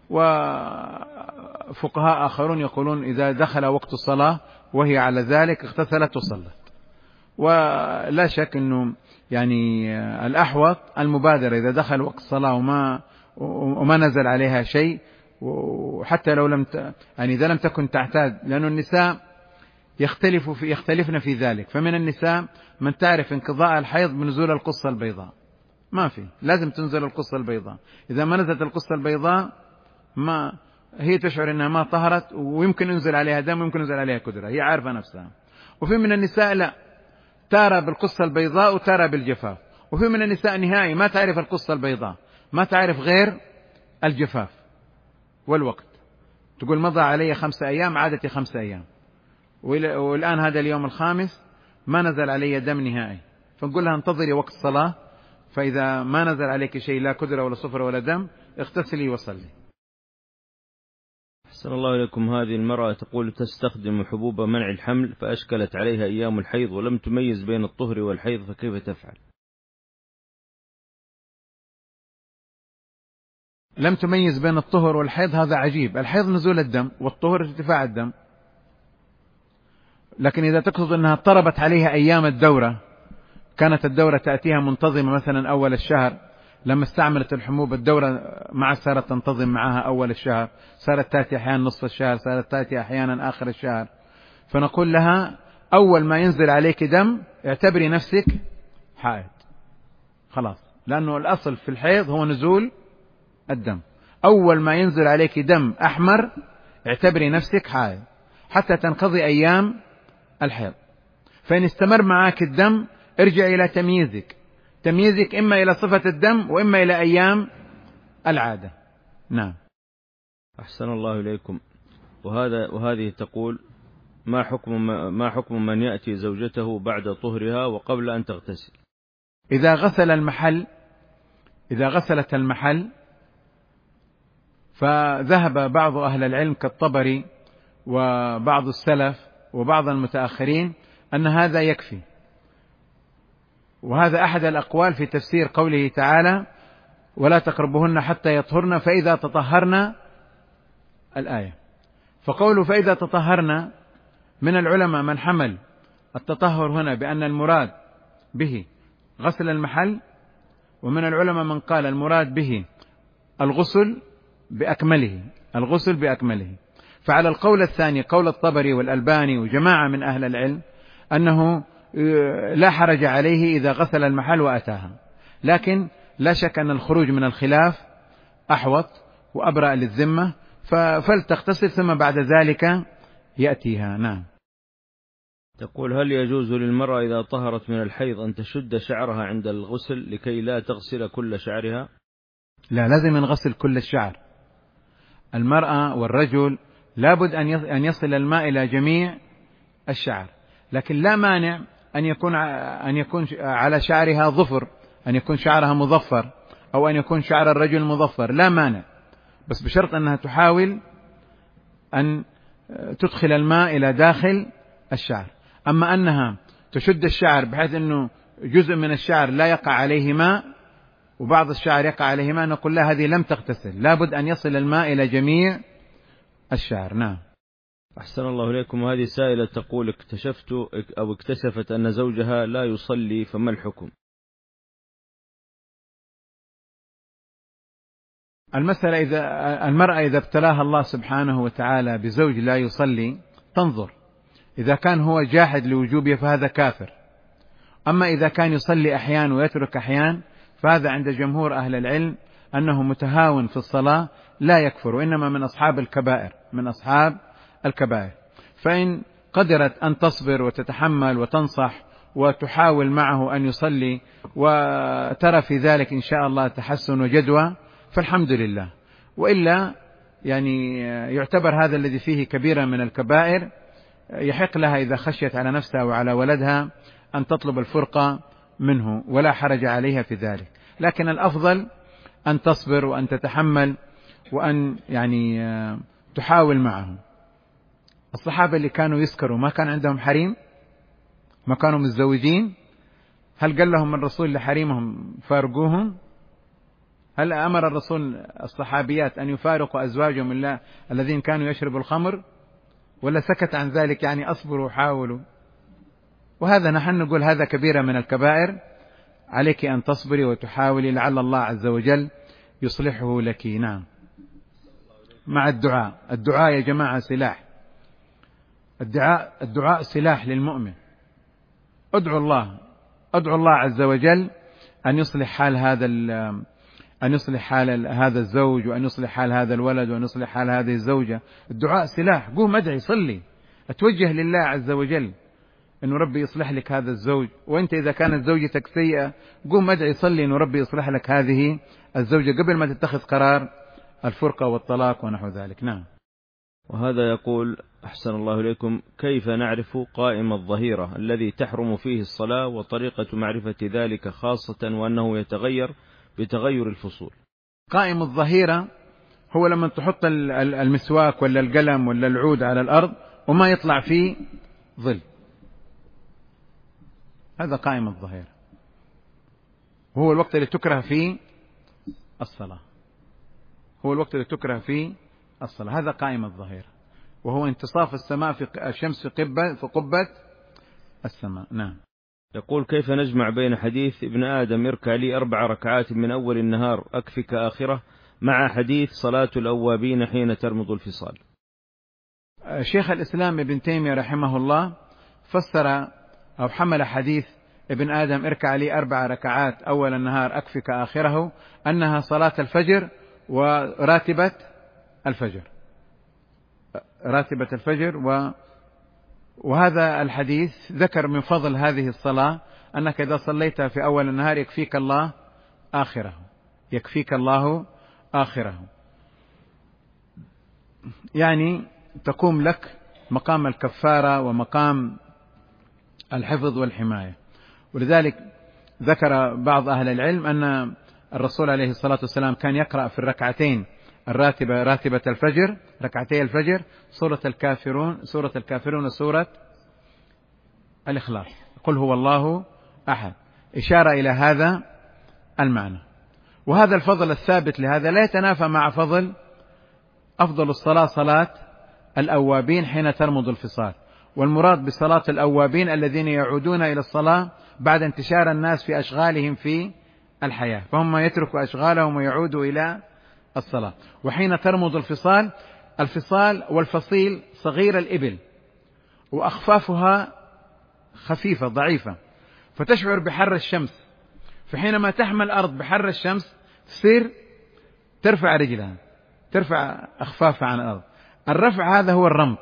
A: وفقهاء آخرون يقولون إذا دخل وقت الصلاة وهي على ذلك اغتسلت وصلت. ولا شك أنه يعني الأحوط المبادرة إذا دخل وقت الصلاة وما نزل عليها شيء، وحتى لو يعني إذا لم تكن تعتاد، لأن النساء يختلفن في ذلك. فمن النساء من تعرف انقضاء الحيض بنزول القصة البيضاء، ما في، لازم تنزل القصة البيضاء. إذا ما نزلت القصة البيضاء ما هي تشعر أنها ما طهرت، ويمكن ينزل عليها دم ويمكن ينزل عليها كدرة، هي عارفة نفسها. وفي من النساء لا، ترى بالقصة البيضاء وترى بالجفاف. وفي من النساء نهائي ما تعرف القصة البيضاء، ما تعرف غير الجفاف والوقت. تقول مضى علي 5 أيام، عادتي 5 أيام، والآن هذا اليوم الخامس ما نزل علي دم نهائي. فنقول لها انتظري وقت الصلاة، فإذا ما نزل عليك شيء لا كدرة ولا صفر ولا دم اغتسلي وصلي.
B: أحسن الله إليكم. هذه المرأة تقول تستخدم حبوب منع الحمل فأشكلت عليها أيام الحيض ولم تميز بين الطهر والحيض، فكيف تفعل؟
A: لم تميز بين الطهر والحيض، هذا عجيب. الحيض نزول الدم والطهر ارتفاع الدم. لكن إذا تقصد أنها اضطربت عليها أيام الدورة، كانت الدورة تأتيها منتظمة مثلا أول الشهر، لما استعملت الحبوب الدورة صارت تنتظم معها أول الشهر، صارت تأتي أحيانا نصف الشهر، صارت تأتي أحيانا آخر الشهر، فنقول لها أول ما ينزل عليك دم اعتبري نفسك حائض خلاص، لأنه الأصل في الحيض هو نزول الدم. أول ما ينزل عليك دم أحمر اعتبري نفسك حائض حتى تنقضي أيام الحيض. فإن استمر معك الدم ارجع إلى تمييزك إما إلى صفة الدم وإما إلى أيام العادة. نعم.
B: أحسن الله إليكم. وهذه تقول: ما حكم من يأتي زوجته بعد طهرها وقبل أن تغتسل؟
A: إذا غسلت المحل فذهب بعض أهل العلم كالطبري وبعض السلف وبعض المتأخرين أن هذا يكفي، وهذا أحد الأقوال في تفسير قوله تعالى: ولا تقربوهن حتى يطهرن فإذا تطهرن الآية. فقوله فإذا تطهرن، من العلماء من حمل التطهر هنا بأن المراد به غسل المحل، ومن العلماء من قال المراد به الغسل بأكمله. فعلى القول الثاني قول الطبري والألباني وجماعة من أهل العلم أنه لا حرج عليه إذا غسل المحل وأتاها، لكن لا شك أن الخروج من الخلاف أحوط وأبرأ للذمة، فلتغتسل ثم بعد ذلك يأتيها. نعم.
B: تقول: هل يجوز للمرأة إذا طهرت من الحيض أن تشد شعرها عند الغسل لكي لا تغسل كل شعرها؟
A: لا، لازم نغسل كل الشعر. المرأة والرجل لابد أن يصل الماء إلى جميع الشعر، لكن لا مانع أن يكون على شعرها ظفر، أن يكون شعرها مظفر، أو أن يكون شعر الرجل مظفر، لا مانع، بس بشرط أنها تحاول أن تدخل الماء إلى داخل الشعر. أما أنها تشد الشعر بحيث أنه جزء من الشعر لا يقع عليه ماء وبعض الشعر يقع عليه ماء، نقول لها هذه لم تغتسل، لابد أن يصل الماء إلى جميع الشعر. نعم.
B: أحسن الله إليكم. هذه سائلة تقول: اكتشفت أن زوجها لا يصلي، فما الحكم؟
A: المسألة المرأة إذا ابتلاها الله سبحانه وتعالى بزوج لا يصلي تنظر، إذا كان هو جاحد لوجوبه فهذا كافر، أما إذا كان يصلي أحيان ويترك أحيان فهذا عند جمهور أهل العلم أنه متهاون في الصلاة لا يكفر، وإنما من أصحاب الكبائر. فإن قدرت أن تصبر وتتحمل وتنصح وتحاول معه أن يصلي وترى في ذلك إن شاء الله تحسن وجدوى فالحمد لله، وإلا يعني يعتبر هذا الذي فيه كبيرة من الكبائر، يحق لها إذا خشيت على نفسها وعلى ولدها أن تطلب الفرقة منه ولا حرج عليها في ذلك. لكن الأفضل أن تصبر وأن تتحمل وأن يعني تحاول معهم. الصحابة اللي كانوا يسكروا ما كان عندهم حريم؟ ما كانوا متزوجين؟ هل قال لهم الرسول لحريمهم فارقوهم؟ هل أمر الرسول الصحابيات أن يفارقوا أزواجهم الله الذين كانوا يشربوا الخمر؟ ولا سكت عن ذلك يعني أصبروا وحاولوا؟ وهذا نحن نقول هذا كبيرة من الكبائر، عليك أن تصبري وتحاولي لعل الله عز وجل يصلحه لك. نعم. مع الدعاء يا جماعة سلاح، الدعاء سلاح للمؤمن. ادعو الله عز وجل أن يصلح حال هذا الزوج، وأن يصلح حال هذا الولد، وأن يصلح حال هذه الزوجة. الدعاء سلاح. قوم ادعي، صلي، اتوجه لله عز وجل أنه ربي يصلح لك هذا الزوج. وأنت إذا كانت زوجتك سيئة قوم ادعي، صلي أنه ربي يصلح لك هذه الزوجة قبل ما تتخذ قرار الفرقة والطلاق ونحو ذلك. نعم.
B: وهذا يقول: أحسن الله إليكم، كيف نعرف قائم الظهيرة الذي تحرم فيه الصلاة، وطريقة معرفة ذلك خاصة وأنه يتغير بتغير الفصول؟
A: قائم الظهيرة هو لما تحط المسواك ولا القلم ولا العود على الأرض وما يطلع فيه ظل، هذا قائم الظهيرة، وهو الوقت اللي تكره فيه الصلاة، هذا قائم الظهيرة، وهو انتصاف الشمس في قبة السماء. نعم.
B: يقول: كيف نجمع بين حديث ابن آدم اركع لي 4 ركعات من أول النهار أكفك آخرة مع حديث صلاة الأوابين حين ترمض الفصال؟
A: شيخ الإسلام ابن تيمية رحمه الله فسر أو حمل حديث ابن آدم اركع لي 4 ركعات أول النهار أكفك آخره أنها صلاة الفجر وراتبة الفجر، وهذا الحديث ذكر من فضل هذه الصلاة أنك إذا صليتها في أول النهار يكفيك الله آخره، يعني تقوم لك مقام الكفارة ومقام الحفظ والحماية. ولذلك ذكر بعض أهل العلم أن الرسول عليه الصلاة والسلام كان يقرأ في الركعتين راتبة الفجر، ركعتي الفجر، سورة الكافرون وسورة الإخلاص، قل هو الله أحد، إشارة إلى هذا المعنى. وهذا الفضل الثابت لهذا لا يتنافى مع فضل أفضل الصلاة صلاة الأوابين حين ترمض الفصال. والمراد بصلاة الأوابين الذين يعودون إلى الصلاة بعد انتشار الناس في أشغالهم في الحياة، فهم يتركوا أشغالهم ويعودوا إلى الصلاة. وحين ترمض الفصال والفصيل صغير الإبل وأخفافها خفيفة ضعيفة، فتشعر بحر الشمس، فحينما تحمل الأرض بحر الشمس تصير ترفع رجلها، ترفع أخفافها عن الأرض. الرفع هذا هو الرمض،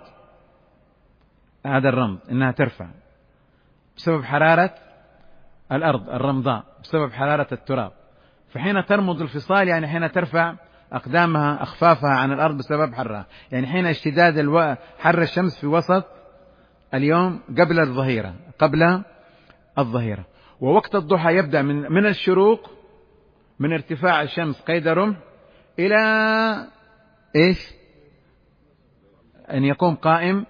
A: إنها ترفع بسبب حرارة الأرض الرمضاء، بسبب حرارة التراب. فحين ترمض الفصال يعني حين ترفع أقدامها أخفافها عن الأرض بسبب حرها، يعني حين اشتداد حر الشمس في وسط اليوم قبل الظهيرة. ووقت الضحى يبدأ من الشروق، من ارتفاع الشمس قيد رمح إلى أن يقوم قائم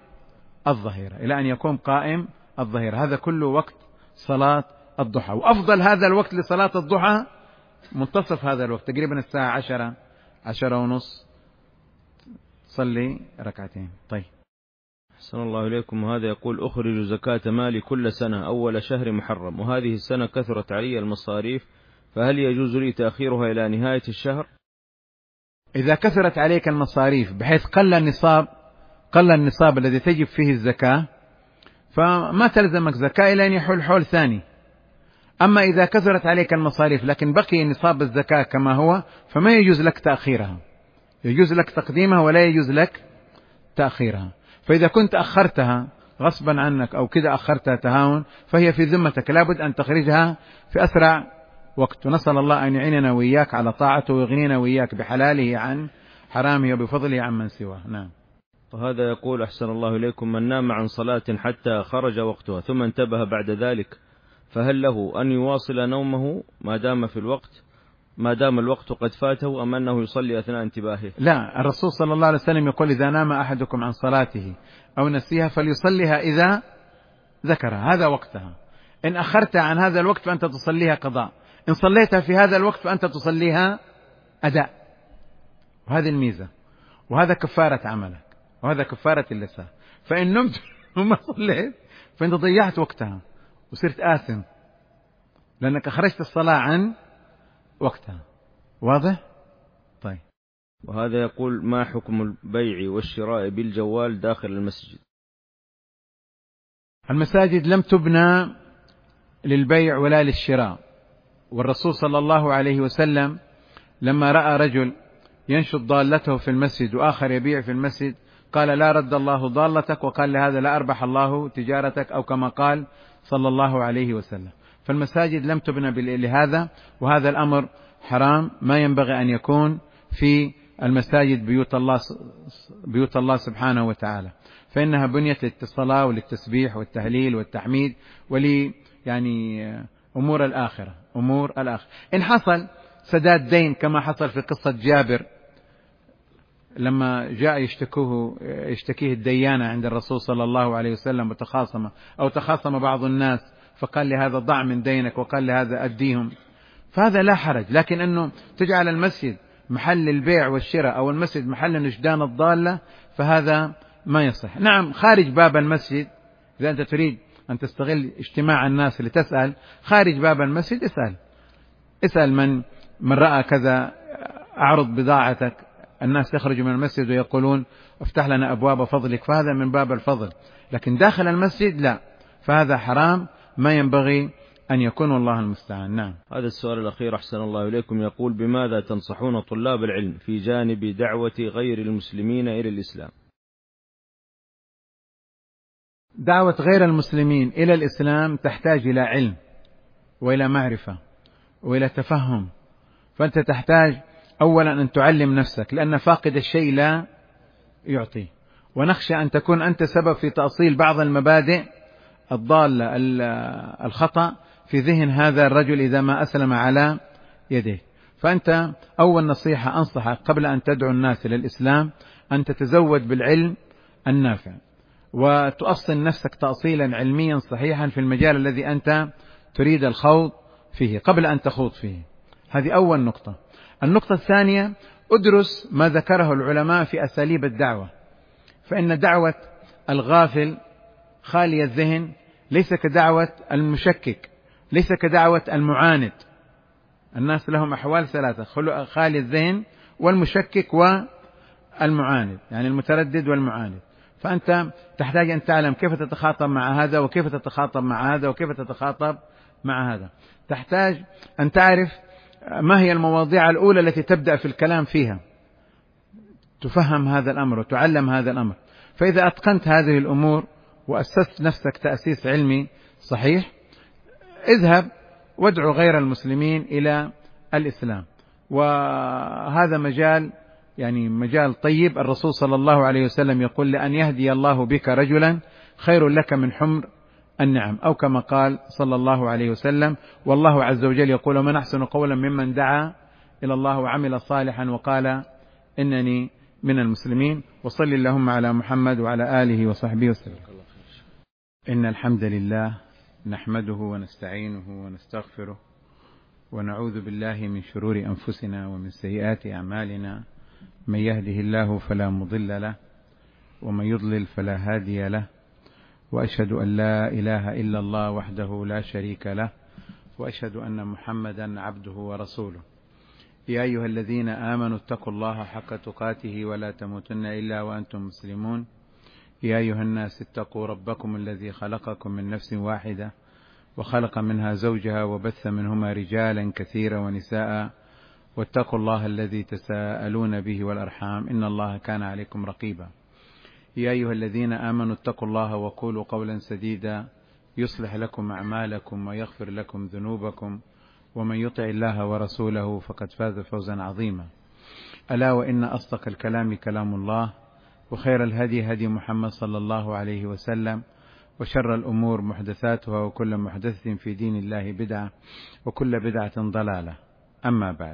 A: الظهيرة، هذا كله وقت صلاة الضحى. وأفضل هذا الوقت لصلاة الضحى منتصف هذا الوقت، تقريبا الساعة 10:10:30 صلي ركعتين. طيب.
B: أحسن الله إليكم. وهذا يقول: أخرج زكاة مالي كل سنة أول شهر محرم، وهذه السنة كثرت علي المصاريف، فهل يجوز لي تأخيرها إلى نهاية الشهر؟
A: إذا كثرت عليك المصاريف بحيث قل النصاب الذي تجب فيه الزكاة، فما تلزمك زكاة إلى أن يحول حول ثاني. أما إذا كثرت عليك المصاريف لكن بقي نصاب الزكاة كما هو، فما يجوز لك تأخيرها، يجوز لك تقديمها ولا يجوز لك تأخيرها. فإذا كنت أخرتها غصبا عنك أو كذا أخرتها تهاون، فهي في ذمتك، لابد أن تخرجها في أسرع وقت. ونسأل الله أن يعيننا وإياك على طاعته ويغنينا وإياك بحلاله عن حرامه وبفضله عن من سواه. نعم.
B: وهذا يقول: أحسن الله إليكم، من نام عن صلاة حتى خرج وقتها ثم انتبه بعد ذلك، فهل له أن يواصل نومه ما دام في الوقت، ما دام الوقت قد فاته أم أنه يصلي أثناء انتباهه؟
A: لا، الرسول صلى الله عليه وسلم يقول إذا نام أحدكم عن صلاته أو نسيها فليصليها إذا ذكرها، هذا وقتها. إن أخرت عن هذا الوقت فأنت تصليها قضاء، إن صليتها في هذا الوقت فأنت تصليها أداء. وهذه الميزة، وهذا كفارة عملك، وهذا كفارة اللسان. فإن نمت وما صليت فأنت ضيعت وقتها وصرت آثم لأنك أخرجت الصلاة عن وقتها. واضح؟ طيب.
B: وهذا يقول: ما حكم البيع والشراء بالجوال داخل المسجد؟
A: المساجد لم تبنى للبيع ولا للشراء، والرسول صلى الله عليه وسلم لما رأى رجل ينشط ضالته في المسجد وآخر يبيع في المسجد قال: لا رد الله ضالتك، وقال لهذا: لا أربح الله تجارتك، أو كما قال صلى الله عليه وسلم. فالمساجد لم تبنى لهذا، وهذا الأمر حرام، ما ينبغي أن يكون في المساجد بيوت الله سبحانه وتعالى، فإنها بنيت للصلاة وللتسبيح والتهليل والتحميد يعني أمور الآخرة. إن حصل سداد دين كما حصل في قصة جابر لما جاء يشتكيه الديانة عند الرسول صلى الله عليه وسلم تخاصم بعض الناس، فقال لهذا: ضع من دينك، وقال لهذا: أديهم، فهذا لا حرج. لكن أنه تجعل المسجد محل البيع والشراء أو المسجد محل نشدان الضالة فهذا ما يصح. نعم، خارج باب المسجد إذا أنت تريد أن تستغل اجتماع الناس لتسأل، خارج باب المسجد اسأل من رأى كذا، أعرض بضاعتك. الناس يخرجوا من المسجد ويقولون: افتح لنا أبواب فضلك، فهذا من باب الفضل. لكن داخل المسجد لا، فهذا حرام، ما ينبغي أن يكون، والله المستعان. نعم.
B: هذا السؤال الأخير أحسن الله إليكم يقول: بماذا تنصحون طلاب العلم في جانب دعوة غير المسلمين إلى الإسلام؟
A: دعوة غير المسلمين إلى الإسلام تحتاج إلى علم وإلى معرفة وإلى تفهم. فأنت تحتاج أولا أن تعلم نفسك، لأن فاقد الشيء لا يعطيه، ونخشى أن تكون أنت سبب في تأصيل بعض المبادئ الضالة الخطأ في ذهن هذا الرجل إذا ما أسلم على يده. فأنت أول نصيحة أنصحك قبل أن تدعو الناس إلى الإسلام أن تتزود بالعلم النافع، وتؤصل نفسك تأصيلا علميا صحيحا في المجال الذي أنت تريد الخوض فيه قبل أن تخوض فيه. هذه أول نقطة. النقطة الثانية: أدرس ما ذكره العلماء في أساليب الدعوة، فإن دعوة الغافل خالي الذهن ليس كدعوة المشكك، ليس كدعوة المعاند. الناس لهم أحوال ثلاثة: خالي الذهن والمشكك والمعاند، يعني المتردد والمعاند. فأنت تحتاج أن تعلم كيف تتخاطب مع هذا، وكيف تتخاطب مع هذا، وكيف تتخاطب مع هذا. تحتاج أن تعرف ما هي المواضيع الأولى التي تبدأ في الكلام فيها، تفهم هذا الأمر وتعلم هذا الأمر. فإذا أتقنت هذه الأمور وأسست نفسك تأسيس علمي صحيح، اذهب وادعو غير المسلمين إلى الإسلام. وهذا مجال طيب. الرسول صلى الله عليه وسلم يقول: لأن يهدي الله بك رجلا خير لك من حمر النعم، أو كما قال صلى الله عليه وسلم. والله عز وجل يقول: ومن أحسن قولا ممن دعا إلى الله وعمل صالحا وقال إنني من المسلمين. وصل اللهم على محمد وعلى آله وصحبه وسلم. إن الحمد لله نحمده ونستعينه ونستغفره، ونعوذ بالله من شرور أنفسنا ومن سيئات أعمالنا. من يهده الله فلا مضل له، ومن يضلل فلا هادي له، وأشهد أن لا إله إلا الله وحده لا شريك له، وأشهد أن محمدا عبده ورسوله. يا أيها الذين آمنوا اتقوا الله حق تقاته ولا تموتن إلا وأنتم مسلمون. يا أيها الناس اتقوا ربكم الذي خلقكم من نفس واحدة وخلق منها زوجها وبث منهما رجالا كثيرا ونساء، واتقوا الله الذي تساءلون به والأرحام إن الله كان عليكم رقيبا. يا أيها الذين آمنوا اتقوا الله وقولوا قولا سديدا يصلح لكم أعمالكم ويغفر لكم ذنوبكم، ومن يطع الله ورسوله فقد فاز فوزا عظيما. ألا وإن أصدق الكلام كلام الله، وخير الهدي هدي محمد صلى الله عليه وسلم، وشر الأمور محدثاتها، وكل محدثة في دين الله بدعة، وكل بدعة ضلالة، أما بعد،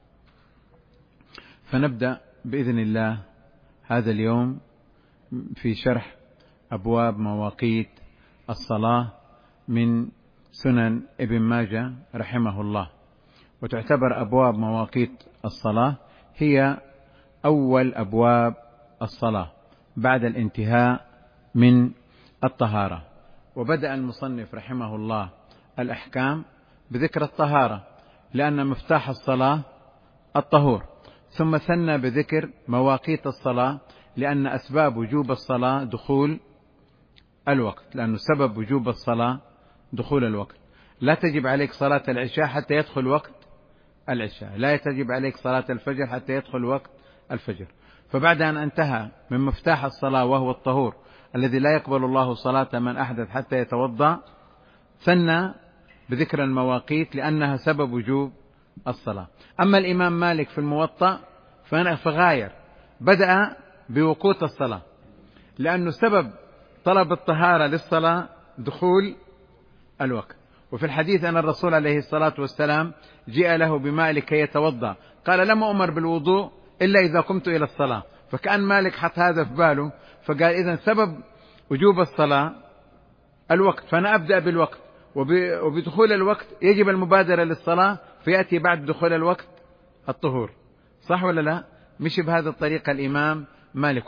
A: فنبدأ بإذن الله هذا اليوم في شرح أبواب مواقيت الصلاة من سنن ابن ماجه رحمه الله. وتعتبر أبواب مواقيت الصلاة هي أول أبواب الصلاة بعد الانتهاء من الطهارة. وبدأ المصنف رحمه الله الأحكام بذكر الطهارة لأن مفتاح الصلاة الطهور، ثم ثنى بذكر مواقيت الصلاة لأن أسباب وجوب الصلاة دخول الوقت، لأنه سبب وجوب الصلاة دخول الوقت. لا تجب عليك صلاة العشاء حتى يدخل وقت العشاء، لا تجب عليك صلاة الفجر حتى يدخل وقت الفجر. فبعد أن انتهى من مفتاح الصلاة وهو الطهور الذي لا يقبل الله صلاة من أحدث حتى يتوضأ، ثنى بذكر المواقيت لأنها سبب وجوب الصلاة. أما الإمام مالك في الموطأ فغاير، بدأ بوقوت الصلاة لأنه سبب طلب الطهارة للصلاة دخول الوقت. وفي الحديث أن الرسول عليه الصلاة والسلام جاء له بماء لكي يتوضأ، قال لم أمر بالوضوء إلا إذا قمت إلى الصلاة. فكأن مالك حط هذا في باله، فقال إذن سبب وجوب الصلاة الوقت، فأنا أبدأ بالوقت، وبدخول الوقت يجب المبادرة للصلاة، فيأتي بعد دخول الوقت الطهور. صح ولا لا؟ مش بهذه الطريقة الإمام مالك،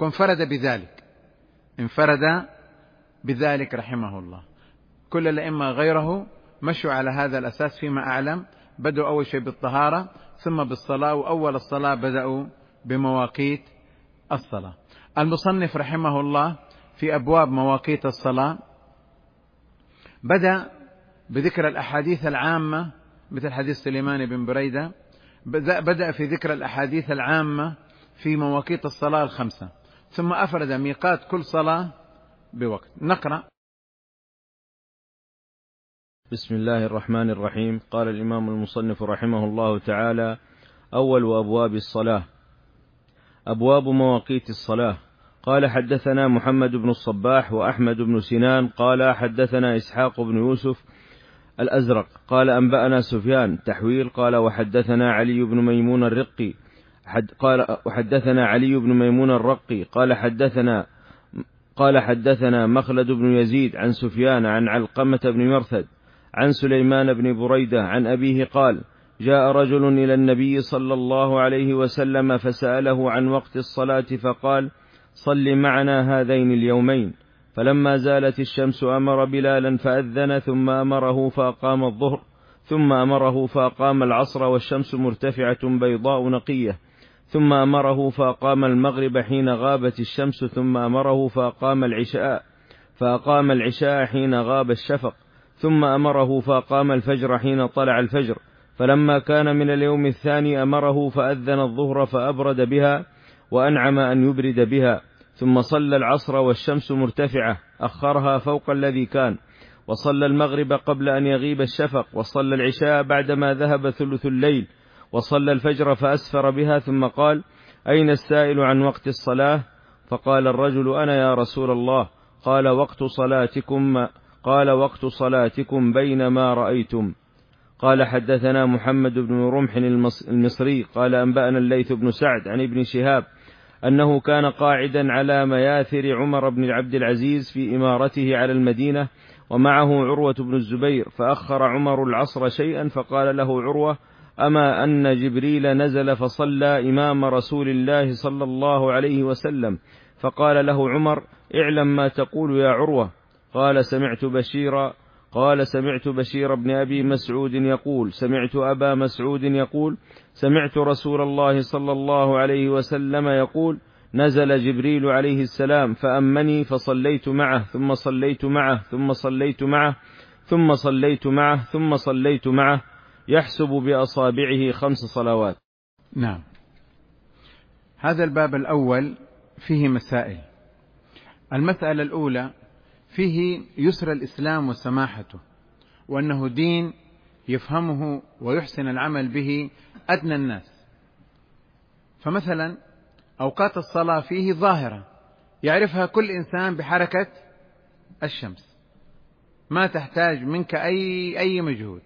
A: انفرد بذلك رحمه الله. كل الأئمة غيره مشوا على هذا الأساس فيما أعلم، بدأوا أول شيء بالطهارة ثم بالصلاة، وأول الصلاة بدأوا بمواقيت الصلاة. المصنف رحمه الله في أبواب مواقيت الصلاة بدأ بذكر الأحاديث العامة مثل حديث سليمان بن بريدة، بدأ في ذكر الأحاديث العامة في مواقيت الصلاة الخمسة، ثم أفرد ميقات كل صلاة بوقت. نقرأ.
B: بسم الله الرحمن الرحيم. قال الإمام المصنف رحمه الله تعالى: أول أبواب الصلاة. أبواب مواقيت الصلاة. قال: حدثنا محمد بن الصباح وأحمد بن سنان قال: حدثنا إسحاق بن يوسف الأزرق قال: أنبأنا سفيان تحويل قال: وحدثنا علي بن ميمون الرقي قال حدثنا مخلد بن يزيد عن سفيان عن علقمة بن مرثد عن سليمان بن بريدة عن أبيه قال: جاء رجل إلى النبي صلى الله عليه وسلم فسأله عن وقت الصلاة فقال: صل معنا هذين اليومين. فلما زالت الشمس أمر بلالا فأذن، ثم أمره فأقام الظهر، ثم أمره فأقام العصر والشمس مرتفعة بيضاء نقية، ثم أمره فأقام المغرب حين غابت الشمس، ثم أمره فأقام العشاء حين غاب الشفق، ثم أمره فأقام الفجر حين طلع الفجر. فلما كان من اليوم الثاني أمره فأذن الظهر فأبرد بها وأنعم أن يبرد بها، ثم صلى العصر والشمس مرتفعة أخرها فوق الذي كان، وصلى المغرب قبل أن يغيب الشفق، وصلى العشاء بعدما ذهب ثلث الليل، وصلى الفجر فأسفر بها، ثم قال: أين السائل عن وقت الصلاة؟ فقال الرجل: أنا يا رسول الله. قال: وقت صلاتكم بينما رأيتم. قال: حدثنا محمد بن رمح المصري قال: أنبأنا الليث بن سعد عن ابن شهاب أنه كان قاعدا على مياثر عمر بن عبد العزيز في إمارته على المدينة، ومعه عروة بن الزبير، فأخر عمر العصر شيئا، فقال له عروة: أما أن جبريل نزل فصلى إمام رسول الله صلى الله عليه وسلم؟ فقال له عمر: اعلم ما تقول يا عروة. قال: سمعت بشير بن أبي مسعود يقول: سمعت أبا مسعود يقول: سمعت رسول الله صلى الله عليه وسلم يقول: نزل جبريل عليه السلام فأمني فصليت معه، ثم صليت معه، ثم صليت معه، ثم صليت معه، ثم صليت معه، يحسب بأصابعه 5 صلوات.
A: نعم، هذا الباب الأول فيه مسائل. المسألة الأولى فيه يسر الإسلام وسماحته، وأنه دين يفهمه ويحسن العمل به أدنى الناس. فمثلا أوقات الصلاة فيه ظاهرة يعرفها كل إنسان بحركة الشمس، ما تحتاج منك أي مجهود،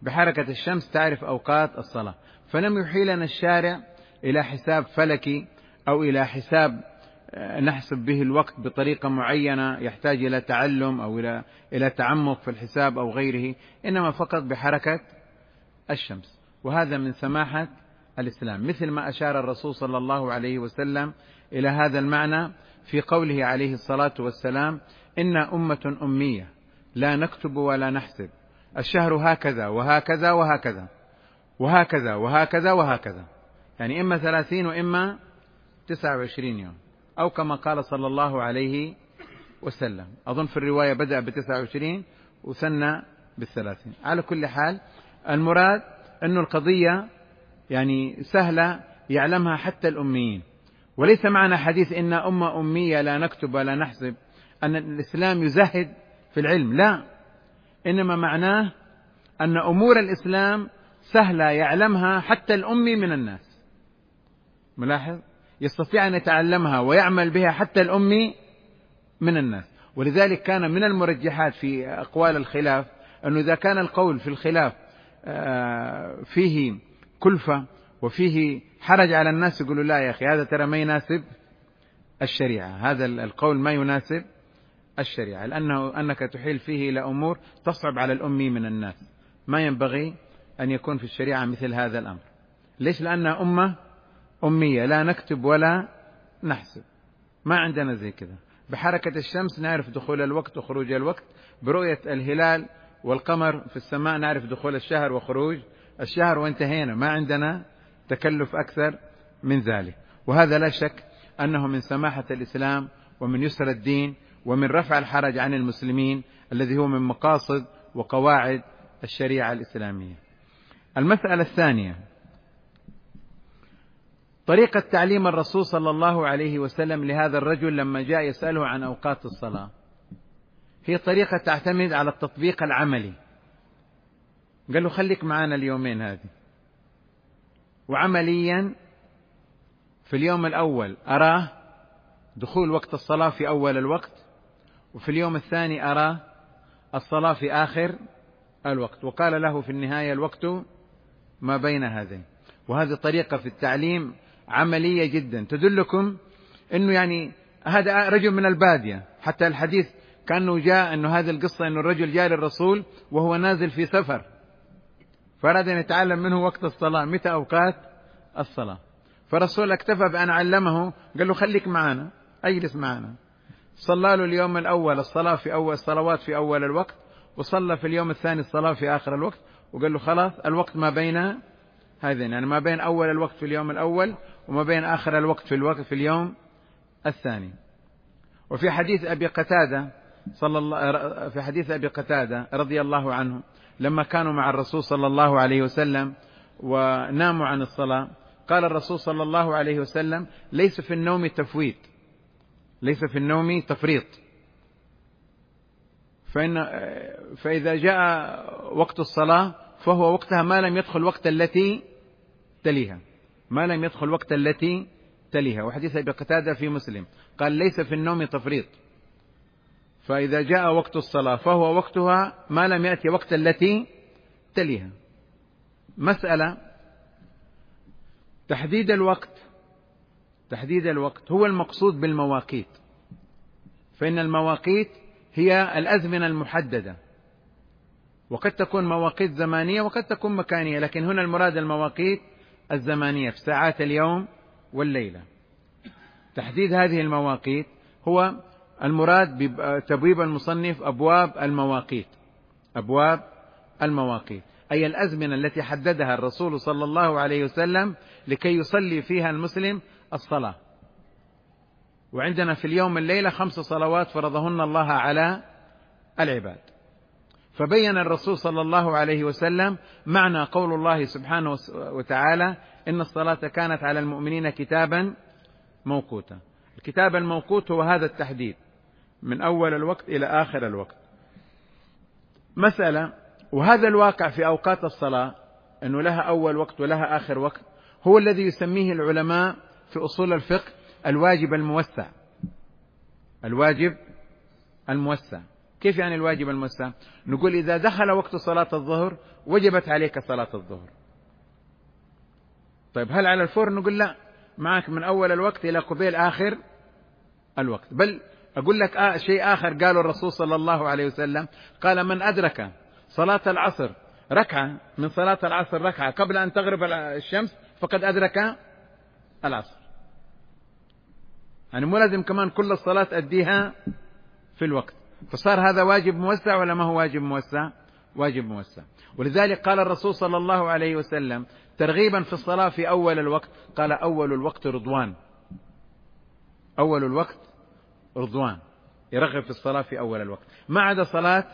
A: بحركة الشمس تعرف أوقات الصلاة. فلم يحيلنا الشارع إلى حساب فلكي أو إلى حساب نحسب به الوقت بطريقة معينة يحتاج إلى تعلم أو إلى تعمق في الحساب أو غيره، إنما فقط بحركة الشمس. وهذا من سماحة الإسلام، مثل ما أشار الرسول صلى الله عليه وسلم إلى هذا المعنى في قوله عليه الصلاة والسلام: إنا أمة أمية لا نكتب ولا نحسب، الشهر هكذا وهكذا وهكذا وهكذا وهكذا وهكذا، يعني إما 30 وإما 29 يوم، أو كما قال صلى الله عليه وسلم. أظن في الرواية بدأ ب29 وثنى بال30. على كل حال المراد أن القضية يعني سهلة يعلمها حتى الأميين، وليس معنى حديث إن أمة أمية لا نكتب ولا نحسب أن الإسلام يزهد في العلم، لا، إنما معناه أن أمور الإسلام سهلة يعلمها حتى الأمي من الناس. ملاحظ؟ يستطيع أن يتعلمها ويعمل بها حتى الأمي من الناس. ولذلك كان من المرجحات في أقوال الخلاف أنه إذا كان القول في الخلاف فيه كلفة وفيه حرج على الناس يقولوا لا يا أخي هذا ترى ما يناسب الشريعة، هذا القول ما يناسب الشريعة، لأنه أنك تحيل فيه إلى أمور تصعب على الأمي من الناس. ما ينبغي أن يكون في الشريعة مثل هذا الأمر. ليش؟ لأنها أمة أمية لا نكتب ولا نحسب، ما عندنا زي كذا. بحركة الشمس نعرف دخول الوقت وخروج الوقت، برؤية الهلال والقمر في السماء نعرف دخول الشهر وخروج الشهر، وانتهينا، ما عندنا تكلف أكثر من ذلك. وهذا لا شك أنه من سماحة الإسلام ومن يسر الدين ومن رفع الحرج عن المسلمين الذي هو من مقاصد وقواعد الشريعة الإسلامية. المسألة الثانية: طريقة تعليم الرسول صلى الله عليه وسلم لهذا الرجل لما جاء يسأله عن أوقات الصلاة. هي طريقة تعتمد على التطبيق العملي. قال له خليك معنا اليومين هذه، وعمليا في اليوم الأول أراه دخول وقت الصلاة في أول الوقت، وفي اليوم الثاني أراه الصلاة في آخر الوقت، وقال له في النهاية الوقت ما بين هذين. وهذه طريقة في التعليم عملية جدا تدلكم أنه يعني هذا رجل من البادية. حتى الحديث كأنه جاء أنه هذه القصة أنه الرجل جاء للرسول وهو نازل في سفر، فأراد أن يتعلم منه وقت الصلاة، متى أوقات الصلاة. فالرسول اكتفى بأن علمه، قال له خليك معنا، أجلس معنا. صلى له اليوم الأول الصلاة في أول الصلوات في أول الوقت، وصلى في اليوم الثاني الصلاة في آخر الوقت، وقال له خلاص الوقت ما بين هذين، يعني ما بين أول الوقت في اليوم الأول وما بين آخر الوقت في اليوم الثاني. وفي حديث أبي قتادة في حديث أبي قتادة رضي الله عنه لما كانوا مع الرسول صلى الله عليه وسلم وناموا عن الصلاة، قال الرسول صلى الله عليه وسلم: ليس في النوم تفويت، ليس في النوم تفريط، فإذا جاء وقت الصلاة فهو وقتها ما لم يدخل وقت التي تليها، ما لم يدخل وقت التي تليها. وحديث أبي قتادة في مسلم قال: ليس في النوم تفريط، فإذا جاء وقت الصلاة فهو وقتها ما لم يأتي وقت التي تليها. مسألة تحديد الوقت هو المقصود بالمواقيت، فإن المواقيت هي الأزمنة المحددة، وقد تكون مواقيت زمانية وقد تكون مكانية، لكن هنا المراد المواقيت الزمانية في ساعات اليوم والليلة. تحديد هذه المواقيت هو المراد بتبويب المصنف أبواب المواقيت، أي الأزمنة التي حددها الرسول صلى الله عليه وسلم لكي يصلي فيها المسلم الصلاة. وعندنا في اليوم الليلة 5 صلوات فرضهن الله على العباد. فبين الرسول صلى الله عليه وسلم معنى قول الله سبحانه وتعالى: إن الصلاة كانت على المؤمنين كتابا موقوتا. الكتاب الموقوت هو هذا التحديد من أول الوقت إلى آخر الوقت. مسألة، وهذا الواقع في أوقات الصلاة أنه لها أول وقت ولها آخر وقت، هو الذي يسميه العلماء في أصول الفقه الواجب الموسع. كيف يعني الواجب الموسع؟ نقول إذا دخل وقت صلاة الظهر وجبت عليك صلاة الظهر. طيب هل على الفور؟ نقول لا، معك من أول الوقت إلى قبيل آخر الوقت. بل أقول لك شيء آخر قاله الرسول صلى الله عليه وسلم، قال من أدرك صلاة العصر ركعة من صلاة العصر، ركعة قبل أن تغرب الشمس، فقد أدرك العصر. يعني مو لازم كمان كل الصلاة أديها في الوقت. فصار هذا واجب موسع ولا ما هو واجب موسع؟ واجب موسع. ولذلك قال الرسول صلى الله عليه وسلم ترغيبا في الصلاة في أول الوقت، قال أول الوقت رضوان. أول الوقت رضوان، يرغب في الصلاة في أول الوقت، ما عدا صلاة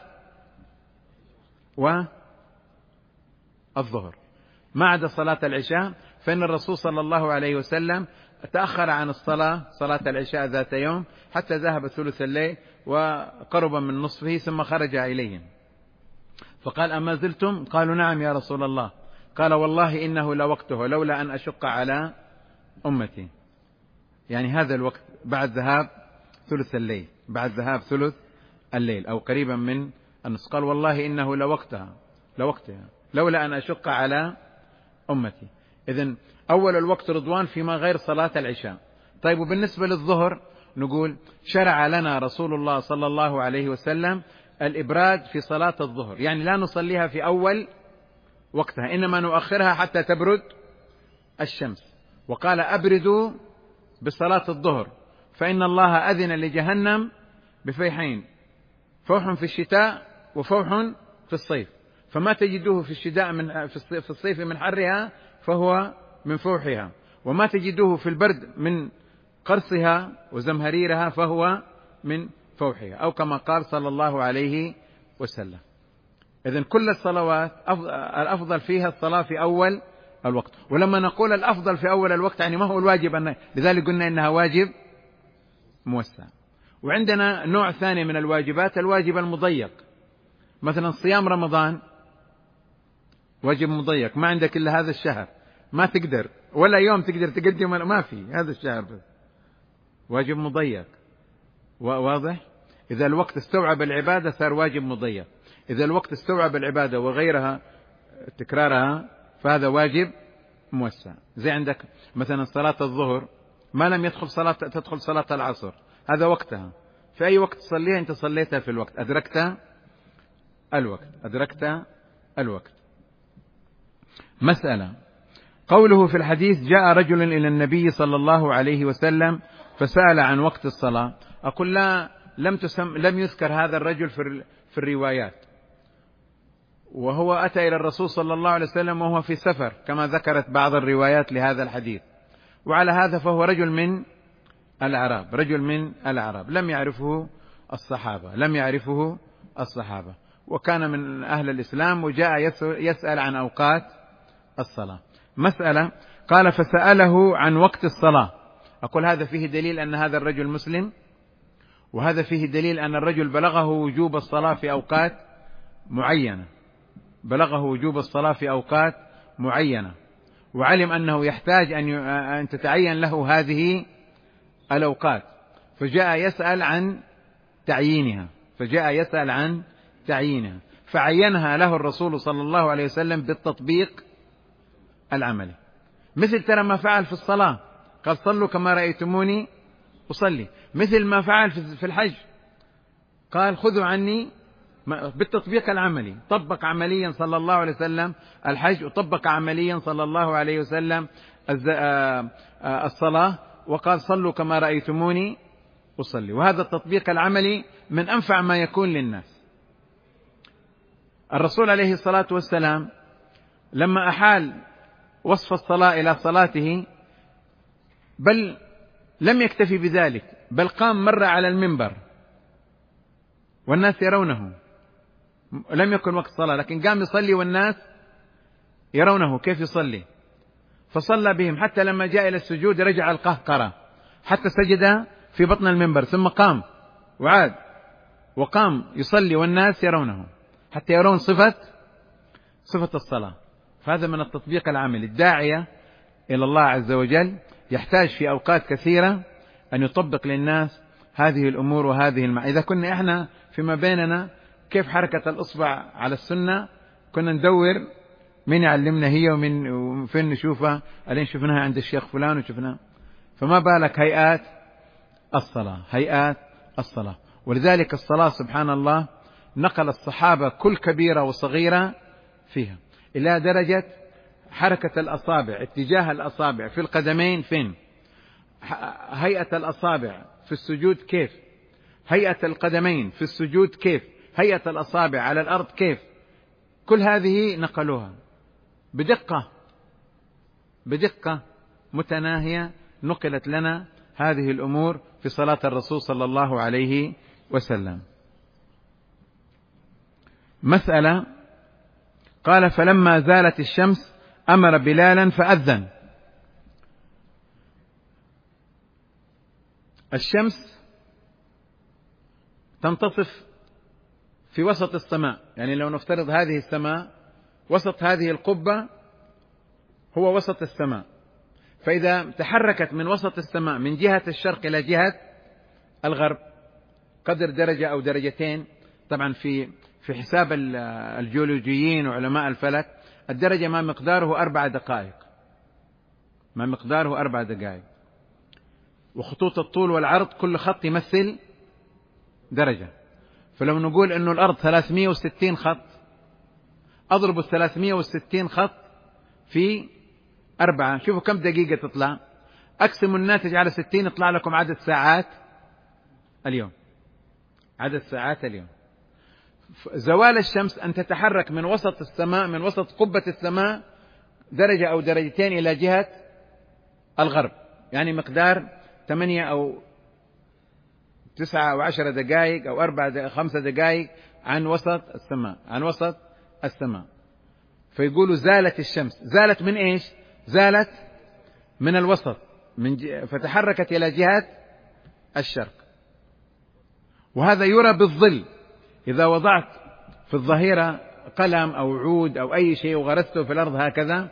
A: والظهر، ما عدا صلاة العشاء، فإن الرسول صلى الله عليه وسلم تأخر عن صلاة العشاء ذات يوم حتى ذهب ثلث الليل وقرب من نصفه، ثم خرج إليهم فقال أما زلتم؟ قالوا نعم يا رسول الله. قال والله إنه لوقته لولا أن أشق على أمتي. يعني هذا الوقت بعد ذهاب ثلث الليل، بعد ذهاب ثلث الليل أو قريبا من النصف. قال والله إنه لوقتها لولا أن أشق على أمتي. إذن أول الوقت رضوان فيما غير صلاة العشاء. طيب وبالنسبة للظهر نقول شرع لنا رسول الله صلى الله عليه وسلم الإبراد في صلاة الظهر، يعني لا نصليها في أول وقتها، إنما نؤخرها حتى تبرد الشمس. وقال أبردوا بصلاة الظهر فإن الله أذن لجهنم بفيحين، فوح في الشتاء وفوح في الصيف، فما تجدوه في الشتاء في الصيف من حرها فهو من فوحها، وما تجدوه في البرد من قرصها وزمهريرها فهو من فوحها، أو كما قال صلى الله عليه وسلم. إذن كل الصلوات الأفضل فيها الصلاة في أول الوقت. ولما نقول الأفضل في أول الوقت يعني ما هو الواجب، لذلك قلنا إنها واجب موسع. وعندنا نوع ثاني من الواجبات، الواجب المضيق. مثلا صيام رمضان واجب مضيق، ما عندك إلا هذا الشهر، ما تقدر ولا يوم تقدر تقدم، ما في هذا الشهر بس، واجب مضيق. واضح؟ إذا الوقت استوعب العبادة صار واجب مضيق، إذا الوقت استوعب العبادة وغيرها تكرارها فهذا واجب موسع. زي عندك مثلا صلاة الظهر ما لم تدخل صلاة العصر، هذا وقتها، في أي وقت تصليها أنت صليتها في الوقت، أدركت الوقت. مسألة، قوله في الحديث جاء رجل إلى النبي صلى الله عليه وسلم فسأل عن وقت الصلاة. أقول لا، لم يذكر هذا الرجل في الروايات، وهو أتى إلى الرسول صلى الله عليه وسلم وهو في سفر كما ذكرت بعض الروايات لهذا الحديث، وعلى هذا فهو رجل من الأعراب لم يعرفه الصحابة، وكان من أهل الإسلام وجاء يسأل عن أوقات الصلاة. مسألة، قال فسأله عن وقت الصلاة. أقول هذا فيه دليل أن هذا الرجل مسلم، وهذا فيه دليل أن الرجل بلغه وجوب الصلاة في أوقات معينة، وعلم أنه يحتاج أن تتعين له هذه الأوقات، فجاء يسأل عن تعيينها، فعينها له الرسول صلى الله عليه وسلم بالتطبيق العملي. مثل ترى ما فعل في الصلاة، قال صلوا كما رأيتموني أصلي، مثل ما فعل في الحج، قال خذوا عني بالتطبيق العملي، طبق عمليا صلى الله عليه وسلم الحج، وطبق عمليا صلى الله عليه وسلم الصلاة، وقال صلوا كما رأيتموني أصلي. وهذا التطبيق العملي من أنفع ما يكون للناس. الرسول عليه الصلاة والسلام لما أحال وصف الصلاة إلى صلاته، بل لم يكتفي بذلك، بل قام مرة على المنبر والناس يرونه، لم يكن وقت صلاة لكن قام يصلي والناس يرونه كيف يصلي، فصلى بهم حتى لما جاء إلى السجود رجع القهقرة حتى سجد في بطن المنبر، ثم قام وعاد وقام يصلي والناس يرونه حتى يرون صفة الصلاة. فهذا من التطبيق العملي. الداعية إلى الله عز وجل يحتاج في أوقات كثيرة أن يطبق للناس هذه الأمور وهذه إذا كنا إحنا فيما بيننا كيف حركة الإصبع على السنة كنا ندور مين يعلمنا هي وفين نشوفها، ألين شفناها عند الشيخ فلان وشفناها، فما بالك هيئات الصلاة. ولذلك الصلاة سبحان الله نقل الصحابة كل كبيرة وصغيرة فيها، إلى درجة حركة الأصابع، اتجاه الأصابع في القدمين فين، هيئة الأصابع في السجود كيف، هيئة القدمين في السجود كيف، هيئة الأصابع على الأرض كيف، كل هذه نقلوها بدقة متناهية، نقلت لنا هذه الأمور في صلاة الرسول صلى الله عليه وسلم. مسألة، قال: فلما زالت الشمس أمر بلالا فأذن. الشمس تنتصف في وسط السماء، يعني لو نفترض هذه السماء، وسط هذه القبة هو وسط السماء، فإذا تحركت من وسط السماء من جهة الشرق إلى جهة الغرب قدر درجة أو درجتين، طبعا في حساب الجيولوجيين وعلماء الفلك الدرجة ما مقداره 4 دقائق، وخطوط الطول والعرض كل خط يمثل درجة. فلو نقول أنه الأرض 360 خط، أضرب 360 خط في 4، شوفوا كم دقيقة تطلع، أقسموا الناتج على 60 يطلع لكم عدد ساعات اليوم. زوال الشمس أن تتحرك من وسط السماء، من وسط قبة السماء درجة أو درجتين إلى جهة الغرب، يعني مقدار 8 أو 9 أو 10 دقائق أو 5 دقائق عن وسط السماء. فيقولوا زالت الشمس، زالت من إيش؟ زالت من الوسط، فتحركت إلى جهة الشرق. وهذا يرى بالظل، إذا وضعت في الظهيرة قلم أو عود أو أي شيء وغرسته في الأرض هكذا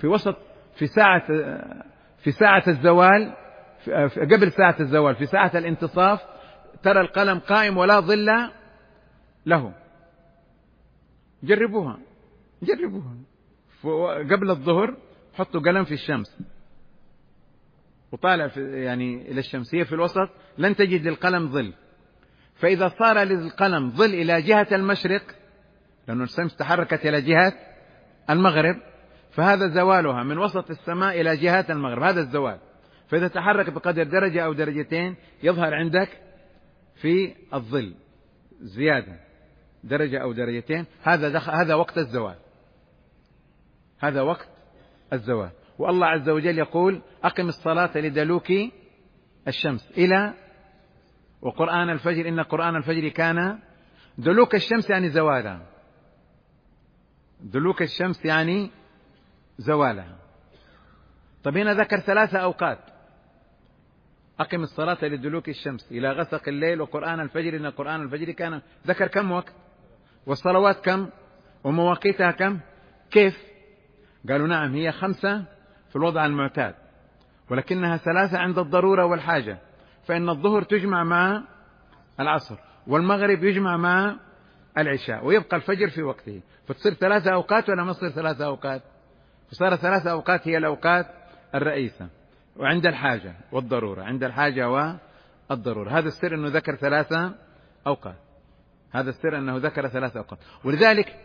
A: في ساعة الزوال، قبل ساعة الزوال، في ساعة الانتصاف ترى القلم قائم ولا ظل له. جربوها قبل الظهر، حطوا قلم في الشمس وطالع يعني إلى الشمسية في الوسط، لن تجد للقلم ظل. فإذا صار للقلم ظل إلى جهة المشرق، لأن الشمس تحركت إلى جهة المغرب، فهذا زوالها من وسط السماء إلى جهة المغرب، هذا الزوال. فإذا تحرك بقدر درجة أو درجتين يظهر عندك في الظل زيادة درجة أو درجتين، هذا وقت الزوال. والله عز وجل يقول: أقم الصلاة لدلوك الشمس إلى وقرآن الفجر إن قرآن الفجر كان. دلوك الشمس يعني زوالها، دلوك الشمس يعني زوالها. طب هنا ذكر 3 أوقات: أقم الصلاة لدلوك الشمس إلى غسق الليل وقرآن الفجر إن قرآن الفجر كان. ذكر كم وقت؟ والصلوات كم؟ ومواقيتها كم؟ كيف؟ قالوا نعم، هي 5 في الوضع المعتاد، ولكنها 3 عند الضرورة والحاجة، فإن الظهر تجمع مع العصر، والمغرب يجمع مع العشاء، ويبقى الفجر في وقته، فتصير 3 أوقات ولا ما تصير 3 أوقات؟ فصار 3 أوقات هي الأوقات الرئيسة، وعند الحاجة والضرورة، عند الحاجة والضرورة. هذا السر أنه ذكر 3 أوقات، ولذلك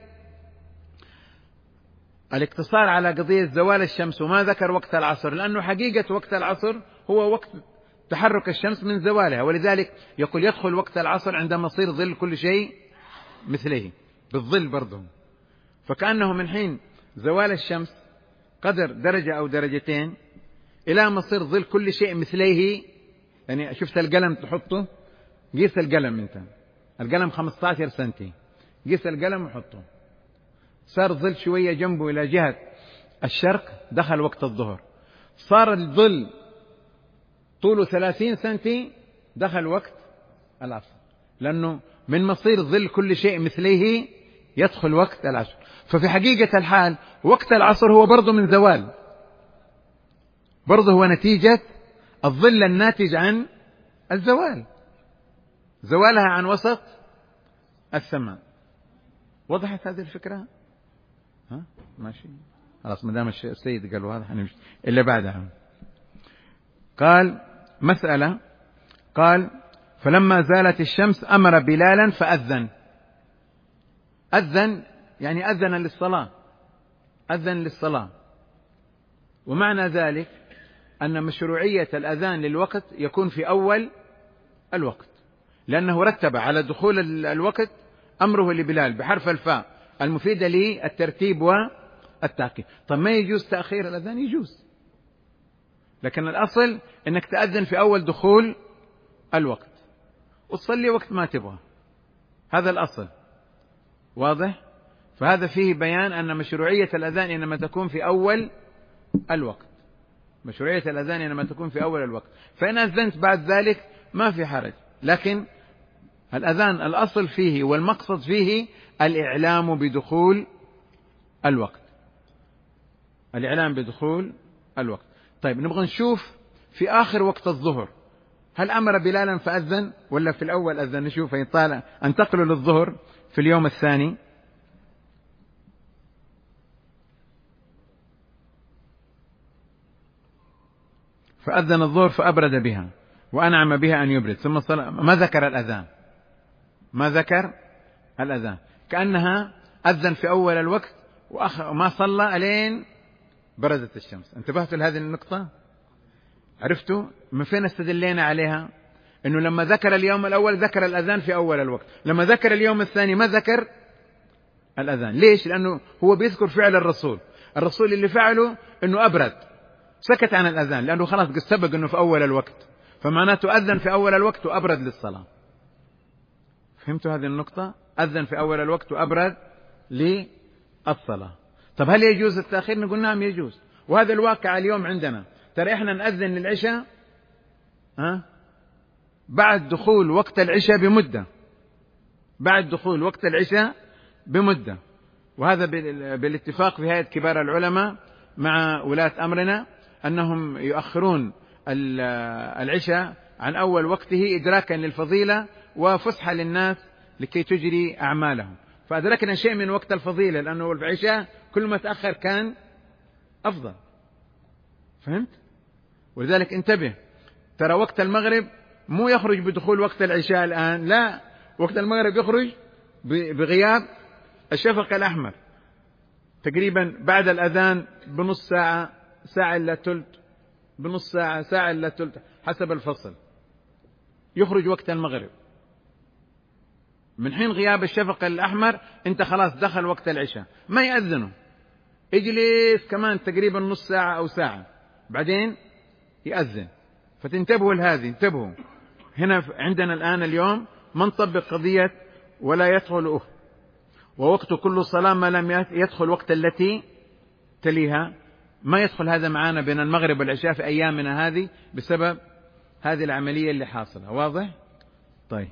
A: الاقتصار على قضية زوال الشمس وما ذكر وقت العصر، لأنه حقيقة وقت العصر هو وقت تحرك الشمس من زوالها، ولذلك يقول يدخل وقت العصر عندما يصير ظل كل شيء مثله، بالظل برضه. فكأنه من حين زوال الشمس قدر درجة أو درجتين إلى ما يصير ظل كل شيء مثله. يعني شفت القلم تحطه، قيس القلم أنت، القلم 15 سنتي، قيس القلم وحطه، صار ظل شوية جنبه إلى جهة الشرق، دخل وقت الظهر. صار الظل طوله 30 سنتي، دخل وقت العصر، لأنه من مصير ظل كل شيء مثله يدخل وقت العصر. ففي حقيقة الحال وقت العصر هو برضه من زوال، برضه هو نتيجة الظل الناتج عن الزوال، زوالها عن وسط السماء. وضحت هذه الفكرة؟ ها ماشي خلاص، ما دام السيد قال واضح نمشي إلا بعدها. قال مسألة، قال فلما زالت الشمس أمر بلالا فأذن. أذن يعني أذن للصلاة، أذن للصلاة. ومعنى ذلك أن مشروعية الأذان للوقت يكون في أول الوقت، لأنه رتب على دخول الوقت أمره لبلال بحرف الفاء المفيدة للترتيب والتعقيب. طب ما يجوز تأخير الأذان؟ يجوز، لكن الأصل أنك تأذن في أول دخول الوقت وتصلي وقت ما تبغى، هذا الأصل. واضح؟ فهذا فيه بيان أن مشروعية الأذان إنما تكون في أول الوقت، مشروعية الأذان إنما تكون في أول الوقت. فإن أذنت بعد ذلك ما في حرج، لكن الأذان الأصل فيه والمقصد فيه الإعلام بدخول الوقت، الإعلام بدخول الوقت. طيب نبغى نشوف في آخر وقت الظهر هل أمر بلالا فأذن ولا في الأول أذن؟ نشوف طالع انتقلوا للظهر في اليوم الثاني. فأذن الظهر فأبرد بها وأنعم بها أن يبرد، ثم صلى. ما ذكر الأذان، ما ذكر الأذان، كأنها أذن في أول الوقت وما صلى ألين بردت الشمس. انتبهتوا لهذه النقطة؟ عرفتوا من فين استدلينا عليها؟ أنه لما ذكر اليوم الأول ذكر الأذان في أول الوقت، لما ذكر اليوم الثاني ما ذكر الأذان. ليش؟ لأنه هو بيذكر فعل الرسول اللي فعله أنه أبرد، سكت عن الأذان لأنه خلاص قد سبق أنه في أول الوقت، فمعناته أذن في أول الوقت وأبرد للصلاة. فهمتوا هذه النقطة؟ أذن في أول الوقت وأبرد للصلاة. طب هل يجوز التأخير؟ نقول نعم يجوز، وهذا الواقع اليوم عندنا. ترى إحنا نأذن للعشاء بعد دخول وقت العشاء بمدة، بعد دخول وقت العشاء بمدة، وهذا بالاتفاق في هيئة كبار العلماء مع ولاة أمرنا أنهم يؤخرون العشاء عن أول وقته إدراكا للفضيلة وفسحة للناس لكي تجري أعمالهم. فأدركنا شيء من وقت الفضيلة، لأنه العشاء كل ما تأخر كان أفضل. فهمت؟ ولذلك انتبه، ترى وقت المغرب مو يخرج بدخول وقت العشاء الآن، لا، وقت المغرب يخرج بغياب الشفق الأحمر تقريبا بعد الأذان بنص ساعة، ساعة إلا ثلث، بنص ساعة، ساعة إلا ثلث، حسب الفصل يخرج وقت المغرب. من حين غياب الشفق الأحمر أنت خلاص دخل وقت العشاء، ما يأذنوا، اجلس كمان تقريبا نص ساعة أو ساعة بعدين يأذن. فتنتبهوا لهذه، انتبهوا هنا عندنا الآن اليوم ما نطبق قضية ولا يدخل ووقت كل صلاة ما لم يدخل وقت التي تليها، ما يدخل هذا معانا بين المغرب والعشاء في أيامنا هذه بسبب هذه العملية اللي حاصلة. واضح؟ طيب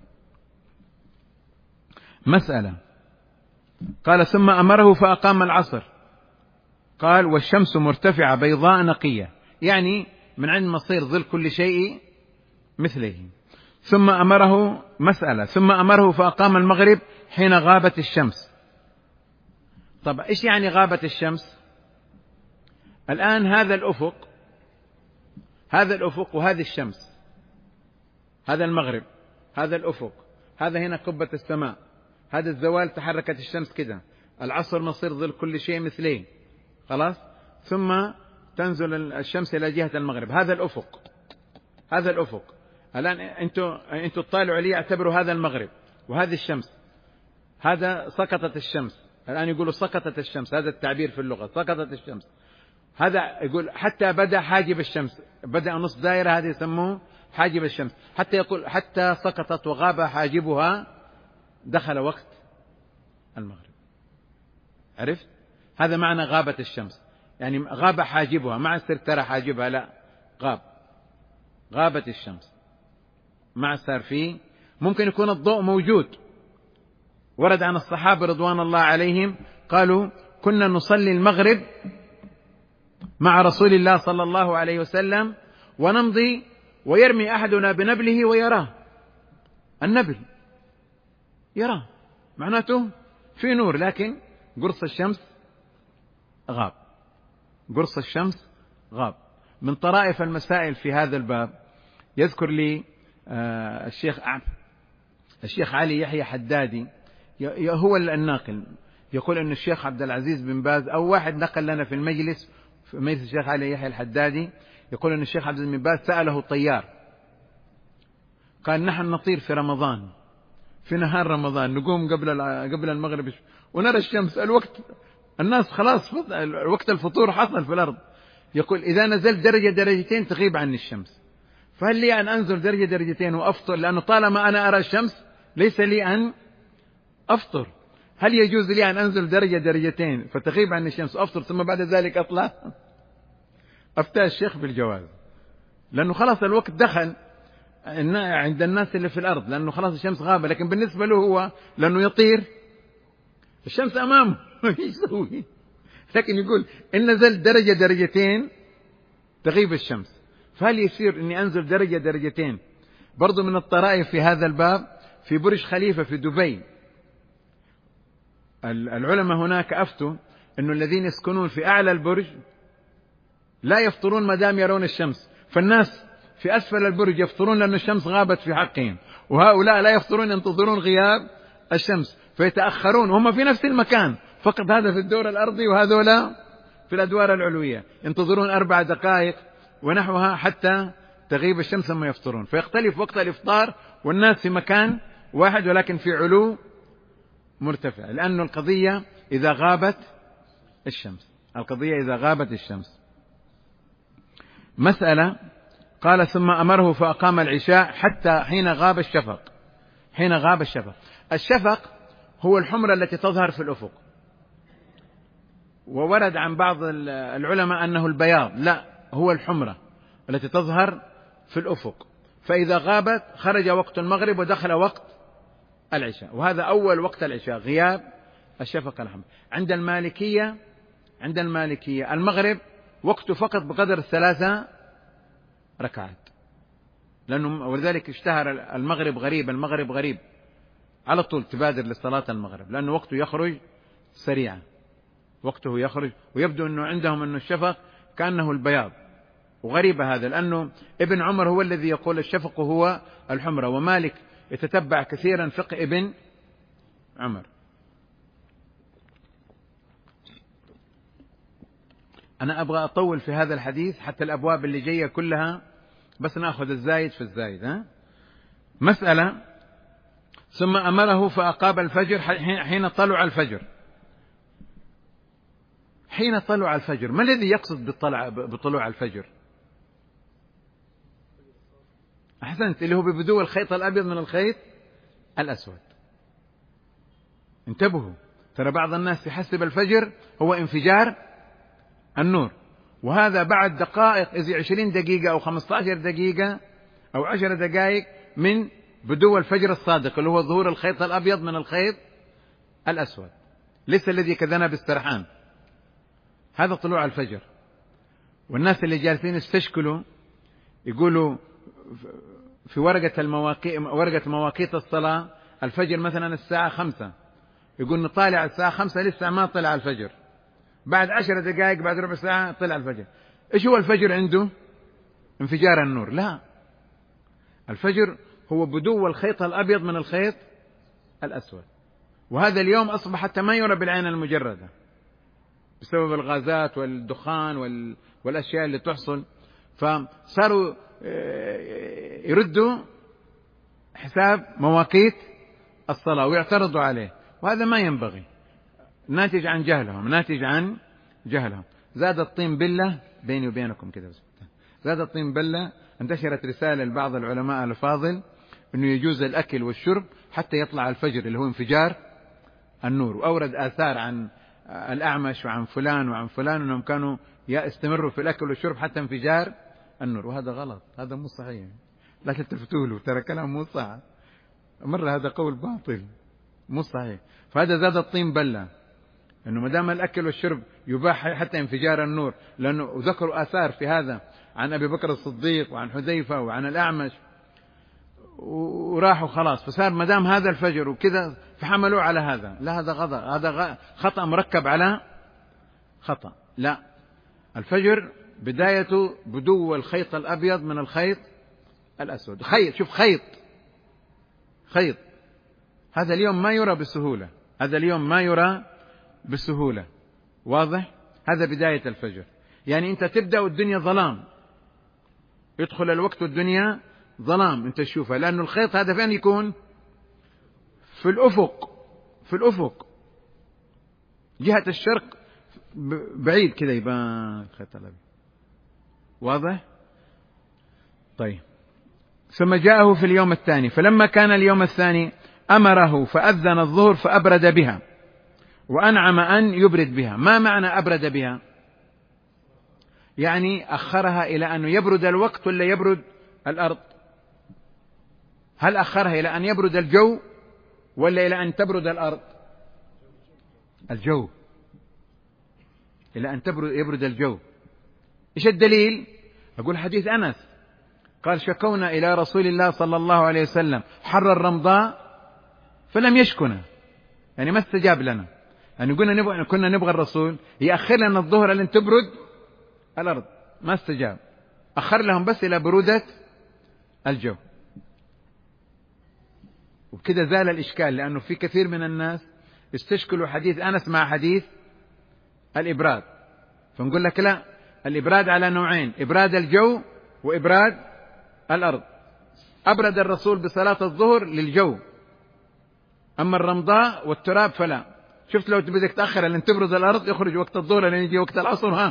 A: مسألة، قال ثم أمره فأقام العصر. قال والشمس مرتفعة بيضاء نقية، يعني من عند مصير ظل كل شيء مثله. ثم أمره، مسألة، ثم أمره فأقام المغرب حين غابت الشمس. طب إيش يعني غابت الشمس؟ الآن هذا الأفق، هذا الأفق وهذه الشمس، هذا المغرب، هذا الأفق، هذا هنا قبة السماء، هذا الزوال تحركت الشمس كده، العصر مصير ظل كل شيء مثليه، خلاص، ثم تنزل الشمس إلى جهة المغرب. هذا الأفق، هذا الأفق. الآن أنتوا تطالعوا عليه، اعتبروا هذا المغرب وهذه الشمس، هذا سقطت الشمس. الآن يقولوا سقطت الشمس، هذا التعبير في اللغة، سقطت الشمس. هذا يقول حتى بدأ حاجب الشمس، بدأ نصف دائرة، هذا يسموه حاجب الشمس. حتى يقول حتى سقطت وغاب حاجبها دخل وقت المغرب. عرفت؟ هذا معنى غابت الشمس، يعني غاب حاجبها، ما صار ترى حاجبها، لا، غابت الشمس، ما صار فيه. ممكن يكون الضوء موجود. ورد عن الصحابة رضوان الله عليهم قالوا كنا نصلي المغرب مع رسول الله صلى الله عليه وسلم ونمضي ويرمي أحدنا بنبله ويراه. النبل يراه، معناته في نور، لكن قرص الشمس غاب، قرص الشمس غاب. من طرائف المسائل في هذا الباب يذكر لي الشيخ علي يحيى حدادي، هو الناقل، يقول أن الشيخ عبد العزيز بن باز أو واحد نقل لنا في المجلس، في مجلس الشيخ علي يحيى الحدادي، يقول أن الشيخ عبد العزيز بن باز سأله طيار، قال نحن نطير في رمضان، في نهار رمضان نقوم قبل المغرب ونرى الشمس، الوقت الناس خلاص وقت الفطور حصل في الأرض، يقول إذا نزلت درجة درجتين تغيب عني الشمس، فهل لي أن أنزل درجة درجتين وأفطر؟ لأنه طالما أنا أرى الشمس ليس لي أن أفطر. هل يجوز لي أن أنزل درجة درجتين فتغيب عني الشمس وأفطر ثم بعد ذلك أطلع؟ أفتى الشيخ بالجواز، لأنه خلاص الوقت دخل عند الناس اللي في الأرض، لأنه خلاص الشمس غابة، لكن بالنسبة له هو لأنه يطير الشمس أمامه يسوي، لكن يقول إن نزل درجة درجتين تغيب الشمس، فهل يصير إني أنزل درجة درجتين؟ برضو من الطرائف في هذا الباب في برج خليفة في دبي، العلماء هناك أفتوا إنه الذين يسكنون في أعلى البرج لا يفطرون ما دام يرون الشمس، فالناس في أسفل البرج يفطرون لأن الشمس غابت في حقهم، وهؤلاء لا يفطرون ينتظرون غياب الشمس فيتأخرون، وهم في نفس المكان، فقط هذا في الدور الأرضي وهذولا في الأدوار العلوية، ينتظرون 4 دقائق ونحوها حتى تغيب الشمس ثم يفطرون، فيختلف وقت الإفطار والناس في مكان واحد ولكن في علو مرتفع، لأن القضية إذا غابت الشمس. مسألة قال ثم أمره فأقام العشاء حتى حين غاب الشفق. الشفق هو الحمرة التي تظهر في الأفق، وورد عن بعض العلماء أنه البياض، لا، هو الحمرة التي تظهر في الأفق، فإذا غابت خرج وقت المغرب ودخل وقت العشاء، وهذا أول وقت العشاء غياب الشفق الأحمر. عند المالكية المغرب وقته فقط بقدر 3 ركعات، لأنه ولذلك اشتهر المغرب غريب على طول تبادر لصلاة المغرب، لأنه وقته يخرج سريعا، ويبدو أنه عندهم أنه الشفق كأنه البياض، وغريب هذا، لأنه ابن عمر هو الذي يقول الشفق هو الحمرة، ومالك يتتبع كثيرا فقه ابن عمر. أنا أبغى أطول في هذا الحديث حتى الأبواب اللي جاية كلها بس نأخذ الزايد في الزايد. مسألة ثم أمره فأقام الفجر حين طلع الفجر. ما الذي يقصد بطلوع الفجر؟ أحسنت، اللي هو ببدو الخيط الأبيض من الخيط الأسود. انتبهوا، ترى بعض الناس يحسب الفجر هو انفجار النور، وهذا بعد دقائق، إذا 20 دقيقة أو 15 دقيقة أو 10 دقائق من بدو الفجر الصادق، اللي هو ظهور الخيط الأبيض من الخيط الأسود، ليس الذي كذنب السرحان، هذا طلوع الفجر. والناس اللي جالسين يستشكلوا يقولوا في ورقة مواقيت الصلاة الفجر مثلا الساعة 5، يقول نطالع الساعة 5 لسه ما طلع الفجر، بعد 10 دقائق بعد ربع ساعة طلع الفجر. إيش هو الفجر عنده؟ انفجار النور؟ لا، الفجر هو بدو الخيط الأبيض من الخيط الأسود، وهذا اليوم أصبح حتى ما يرى بالعين المجردة بسبب الغازات والدخان والأشياء اللي تحصل، فصاروا يردوا حساب مواقيت الصلاة ويعترضوا عليه، وهذا ما ينبغي، ناتج عن جهلهم. زاد الطين بلة بيني وبينكم كده، زاد الطين بلة. انتشرت رسالة لبعض العلماء الفاضل أنه يجوز الأكل والشرب حتى يطلع الفجر اللي هو انفجار النور، وأورد آثار عن الأعمش وعن فلان أنهم كانوا يستمروا في الأكل والشرب حتى انفجار النور، وهذا غلط، هذا مو صحيح، لا تلتفتوا له، ترى كلام مو صح، مرة هذا قول باطل مو صحيح. فهذا زاد الطين بلة، أنه مدام الأكل والشرب يباح حتى انفجار النور، لأنه ذكروا آثار في هذا عن أبي بكر الصديق وعن حذيفة وعن الأعمش، وراحوا خلاص، فصار ما دام هذا الفجر وكذا فحملوا على هذا. لا، هذا خطأ مركب على خطأ. لا، الفجر بدايته بدو الخيط الأبيض من الخيط الأسود. خيط، شوف، خيط. هذا اليوم ما يرى بسهولة، هذا اليوم ما يرى بسهولة. واضح؟ هذا بداية الفجر. يعني أنت تبدأ والدنيا ظلام، يدخل الوقت والدنيا ظلام أنت تشوفها، لأنه الخيط هذا فين يكون؟ في الأفق جهة الشرق، بعيد كذا يبان الخيط الأبيض. واضح؟ طيب. ثم جاءه في اليوم الثاني، فلما كان اليوم الثاني أمره فأذن الظهر فأبرد بها وأنعم أن يبرد بها. ما معنى أبرد بها؟ يعني أخرها إلى أن يبرد الوقت ولا يبرد الأرض؟ هل أخرها إلى أن يبرد الجو ولا إلى أن تبرد الأرض؟ الجو، إلى أن يبرد الجو. إيش الدليل؟ أقول حديث أنس قال: شكونا إلى رسول الله صلى الله عليه وسلم حر الرمضاء فلم يشكنا، يعني ما استجاب لنا. يعني كنا نبغى الرسول يأخر لنا الظهر لأن تبرد الأرض، ما استجاب، أخر لهم بس إلى برودة الجو. وبكذا زال الإشكال، لأنه في كثير من الناس استشكلوا حديث أنس مع حديث الإبراد. فنقول لك لا، الإبراد على نوعين: إبراد الجو وإبراد الأرض. أبرد الرسول بصلاة الظهر للجو، أما الرمضاء والتراب فلا. شفت لو بدك تأخر لأن تبرد الأرض يخرج وقت الظهر لأن يجي وقت العصر،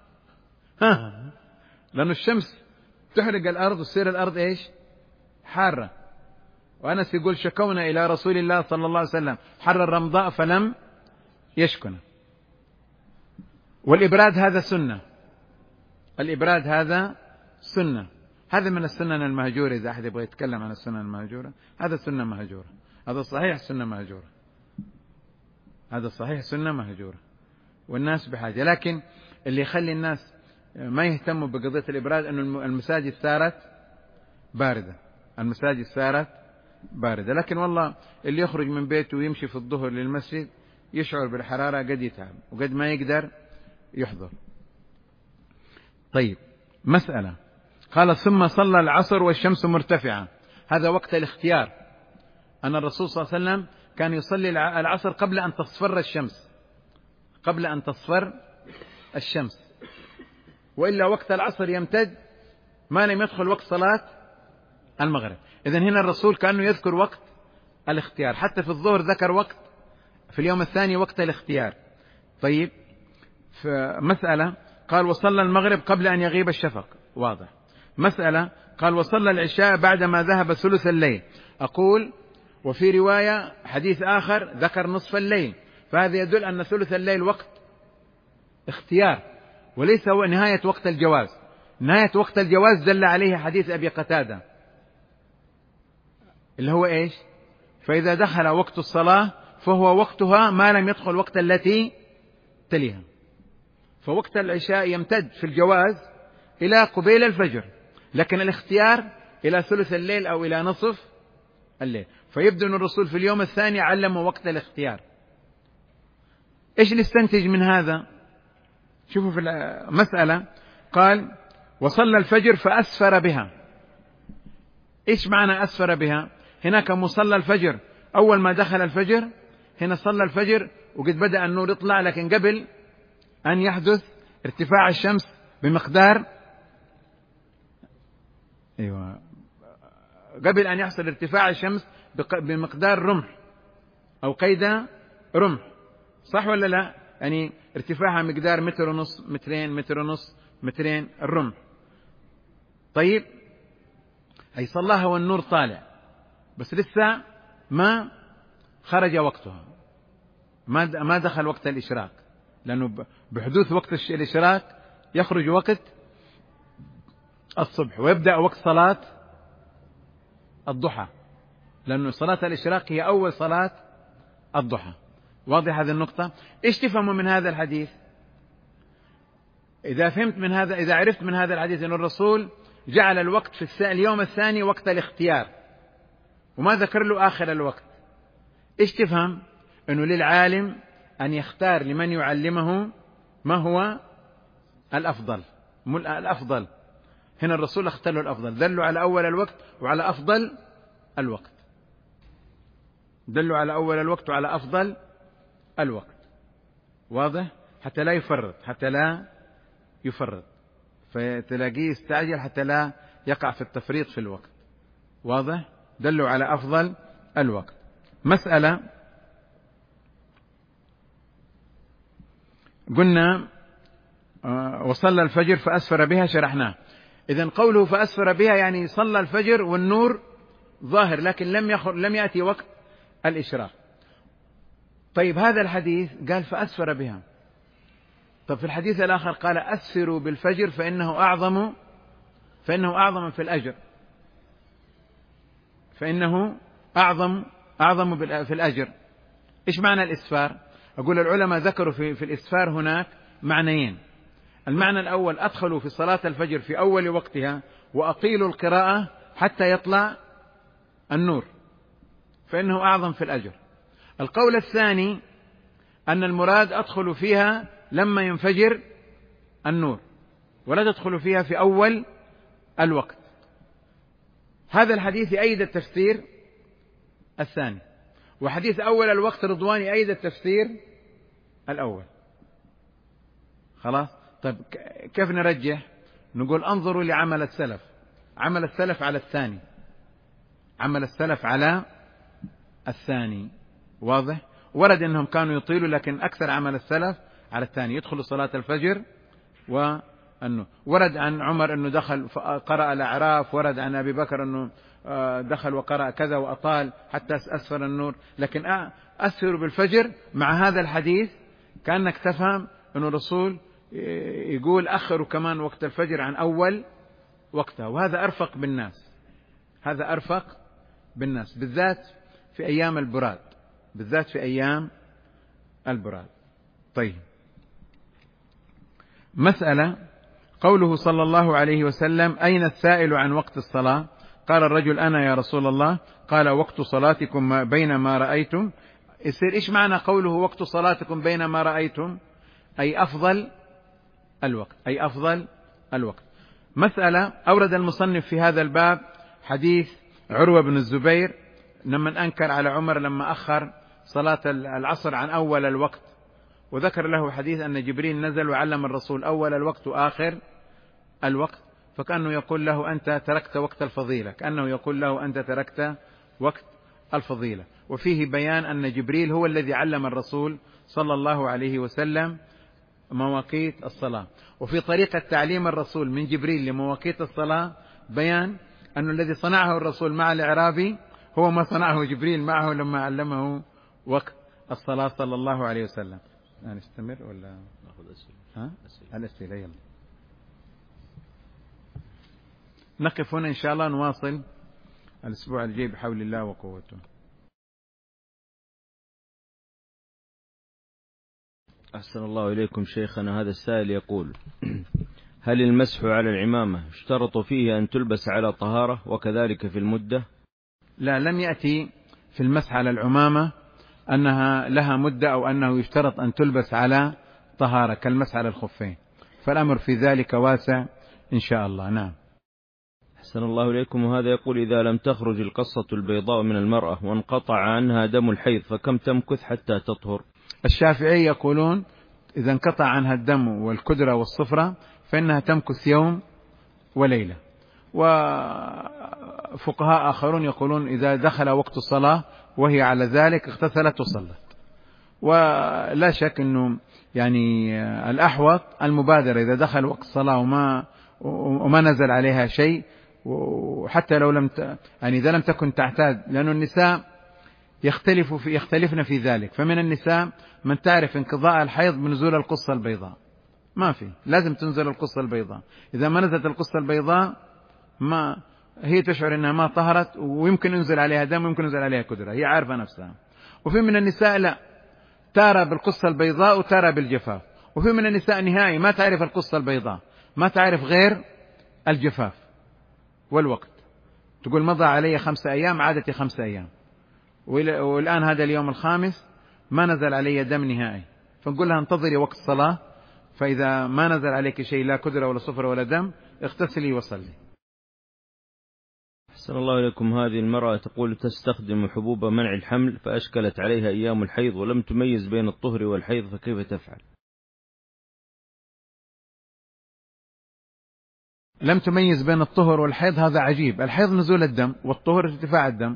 A: لأن الشمس تحرق الأرض وتصير الأرض إيش؟ حارة. وأنس يقول: شكونا إلى رسول الله صلى الله عليه وسلم حر الرمضاء فلم يشكنا. والإبراد هذا سنة، الإبراد هذا سنة، هذا من السنن المهجورة. إذا أحد يبغى يتكلم عن السنن المهجورة، هذا سنة مهجورة، هذا صحيح سنة مهجورة، هذا صحيح سنة مهجورة، والناس بحاجة. لكن اللي يخلي الناس ما يهتموا بقضية الإبراد أنه المساجد صارت باردة، المساجد صارت باردة. لكن والله اللي يخرج من بيته ويمشي في الظهر للمسجد يشعر بالحرارة، قد يتعب وقد ما يقدر يحضر. طيب، مسألة. قال: ثم صلى العصر والشمس مرتفعة. هذا وقت الاختيار، أن الرسول صلى الله عليه وسلم كان يصلي العصر قبل أن تصفر الشمس، قبل أن تصفر الشمس، وإلا وقت العصر يمتد ما لم يدخل وقت صلاة المغرب. إذن هنا الرسول كأنه يذكر وقت الاختيار، حتى في الظهر ذكر وقت في اليوم الثاني وقت الاختيار. طيب، مسألة. قال: وصلى المغرب قبل أن يغيب الشفق. واضح. مسألة. قال: وصلى العشاء بعدما ذهب ثلث الليل. أقول: وفي رواية حديث آخر ذكر نصف الليل، فهذا يدل أن ثلث الليل وقت اختيار وليس هو نهاية وقت الجواز. نهاية وقت الجواز دل عليه حديث أبي قتادة اللي هو إيش؟ فإذا دخل وقت الصلاة فهو وقتها ما لم يدخل وقت التي تليها. فوقت العشاء يمتد في الجواز إلى قبيل الفجر، لكن الاختيار إلى ثلث الليل أو إلى نصف الليل. فيبدو أن الرسول في اليوم الثاني علمه وقت الاختيار. إيش نستنتج من هذا؟ شوفوا في المسألة. قال: وصلى الفجر فأسفر بها. إيش معنى أسفر بها؟ هناك مصلى الفجر أول ما دخل الفجر، هنا صلى الفجر وقد بدأ النور يطلع، لكن قبل أن يحدث ارتفاع الشمس بمقدار قبل أن يحصل ارتفاع الشمس بمقدار رمح أو قيد رمح، صح ولا لا؟ يعني ارتفاعها مقدار متر ونص، مترين، متر ونص، مترين الرمح. طيب، أي صلاها والنور طالع، بس لسه ما خرج وقتها، ما دخل وقت الإشراق، لأنه بحدوث وقت الإشراق يخرج وقت الصبح ويبدأ وقت صلاة الضحى، لأنه صلاة الإشراق هي أول صلاة الضحى. واضح هذه النقطة؟ إيش تفهموا من هذا الحديث؟ إذا فهمت من هذا، إذا عرفت من هذا الحديث أن الرسول جعل الوقت في اليوم الثاني وقت الاختيار، وما ذكر له آخر الوقت. إيش تفهم؟ أنه للعالم أن يختار لمن يعلمه ما هو الأفضل. الأفضل هنا الرسول اختار له الأفضل، دلوا على أول الوقت وعلى أفضل الوقت، دلوا على أول الوقت وعلى أفضل الوقت. واضح؟ حتى لا يفرط، حتى لا يفرط، فتلاقيه يستعجل حتى لا يقع في التفريط في الوقت. واضح؟ دلوا على أفضل الوقت. مسألة قلنا وصلى الفجر فأسفر بها، شرحناه. إذن قوله فأسفر بها يعني صلى الفجر والنور ظاهر، لكن لم يأتي وقت الإشراق. طيب هذا الحديث قال فأسفر بها، طب في الحديث الآخر قال أسفروا بالفجر فإنه أعظم في الأجر، فإنه أعظم في الأجر. إيش معنى الإسفار؟ أقول العلماء ذكروا في الإسفار هناك معنيين. المعنى الأول أدخلوا في صلاة الفجر في أول وقتها وأطيلوا القراءة حتى يطلع النور، فإنه أعظم في الأجر. القول الثاني أن المراد أدخلوا فيها لما ينفجر النور، ولا تدخلوا فيها في أول الوقت. هذا الحديث يؤيد التفسير الثاني، وحديث أول الوقت رضوان يؤيد التفسير الأول. خلاص؟ طيب كيف نرجح؟ نقول انظروا لعمل السلف، عمل السلف على الثاني، عمل السلف على الثاني. واضح؟ ورد أنهم كانوا يطيلوا، لكن أكثر عمل السلف على الثاني، يدخل صلاة الفجر وأنه ورد عن عمر أنه دخل قرأ الأعراف، ورد عن أبي بكر أنه دخل وقرأ كذا وأطال حتى أسفر النور. لكن أسفر بالفجر مع هذا الحديث كأنك تفهم أنه الرسول يقول أخروا كمان وقت الفجر عن أول وقتها، وهذا أرفق بالناس، هذا أرفق بالناس، بالذات في أيام البراد، بالذات في أيام البراد. طيب مسألة قوله صلى الله عليه وسلم أين السائل عن وقت الصلاة؟ قال الرجل أنا يا رسول الله. قال وقت صلاتكم بينما رأيتم. يصير إيش معنى قوله وقت صلاتكم بينما رأيتم؟ أي أفضل الوقت، أي أفضل الوقت. مسألة أورد المصنف في هذا الباب حديث عروة بن الزبير لما أنكر على عمر لما أخر صلاة العصر عن أول الوقت، وذكر له حديث أن جبريل نزل وعلم الرسول أول الوقت وآخر الوقت، فكأنه يقول له أنت تركت وقت الفضيلة، كأنه يقول له أنت تركت وقت الفضيلة. وفيه بيان أن جبريل هو الذي علم الرسول صلى الله عليه وسلم مواقيت الصلاة. وفي طريقة تعليم الرسول من جبريل لمواقيت الصلاة بيان أن الذي صنعه الرسول مع الإعرابي هو ما صنعه جبريل معه لما علمه وقت الصلاة صلى الله عليه وسلم. نستمر ولا نأخذ أسئلة؟ الأسئلة يلا. نقف هنا إن شاء الله، نواصل الأسبوع الجاي بحول الله وقوته.
B: أحسن الله إليكم شيخنا. هذا السائل يقول هل المسح على العمامة اشترط فيه أن تلبس على طهارة وكذلك في المدة؟
A: لا، لم يأتي في المسح على العمامة أنها لها مدة أو أنه يشترط أن تلبس على طهارة كالمسح على الخفين، فالأمر في ذلك واسع إن شاء الله. نعم.
B: أحسن الله إليكم. وهذا يقول إذا لم تخرج القصة البيضاء من المرأة وانقطع عنها دم الحيض فكم تمكث حتى تطهر؟
A: الشافعي يقولون إذا انقطع عنها الدم والكدرة والصفرة فإنها تمكث يوم وليلة، وفقهاء آخرون يقولون إذا دخل وقت الصلاة وهي على ذلك اغتسلت وصلت. ولا شك أنه يعني الأحوط المبادرة إذا دخل وقت الصلاة وما نزل عليها شيء، وحتى لو يعني إذا لم تكن تعتاد، لأن النساء يختلفن في ذلك. فمن النساء من تعرف انقضاء الحيض بنزول القصة البيضاء، ما في، لازم تنزل القصة البيضاء. إذا ما نزلت القصة البيضاء ما هي تشعر أنها ما طهرت، ويمكن ينزل عليها دم ويمكن ينزل عليها كدرة، هي عارفة نفسها. وفي من النساء لا، ترى بالقصة البيضاء وترى بالجفاف. وفي من النساء نهائي ما تعرف القصة البيضاء، ما تعرف غير الجفاف والوقت. تقول مضى علي 5 أيام، عادتي 5 أيام، والآن هذا اليوم الخامس ما نزل علي دم نهائي، فنقول لها انتظري وقت الصلاة، فإذا ما نزل عليك شيء لا كدرة ولا صفر ولا دم اغتسلي وصلي.
B: أحسن الله إليكم. هذه المرأة تقول تستخدم حبوب منع الحمل فأشكلت عليها أيام الحيض ولم تميز بين الطهر والحيض، فكيف تفعل؟
A: لم تميز بين الطهر والحيض، هذا عجيب. الحيض نزول الدم والطهر ارتفاع الدم،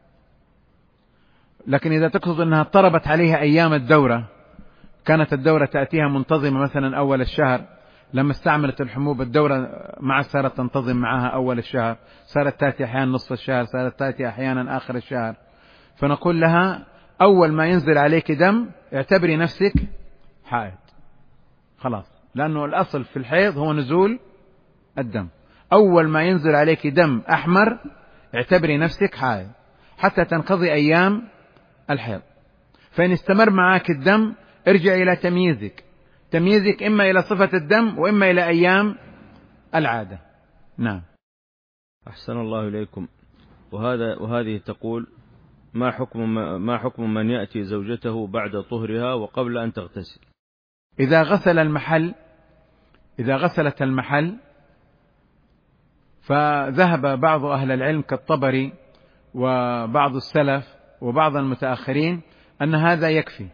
A: لكن إذا تقصد أنها اضطربت عليها أيام الدورة، كانت الدورة تأتيها منتظمة مثلا أول الشهر، لما استعملت الحبوب الدورة صارت تنتظم معها أول الشهر، صارت تأتي أحيانا نصف الشهر، صارت تأتي أحيانا آخر الشهر، فنقول لها أول ما ينزل عليك دم اعتبري نفسك حائض خلاص، لأنه الأصل في الحيض هو نزول الدم. أول ما ينزل عليك دم أحمر اعتبري نفسك حائض حتى تنقضي أيام الحيض. فإن استمر معك الدم ارجع إلى تمييزك إما إلى صفة الدم وإما إلى أيام العادة. نعم.
B: أحسن الله إليكم. وهذه تقول ما حكم من يأتي زوجته بعد طهرها وقبل أن تغتسل؟
A: إذا غسلت المحل فذهب بعض أهل العلم كالطبري وبعض السلف وبعض المتأخرين أن هذا يكفي،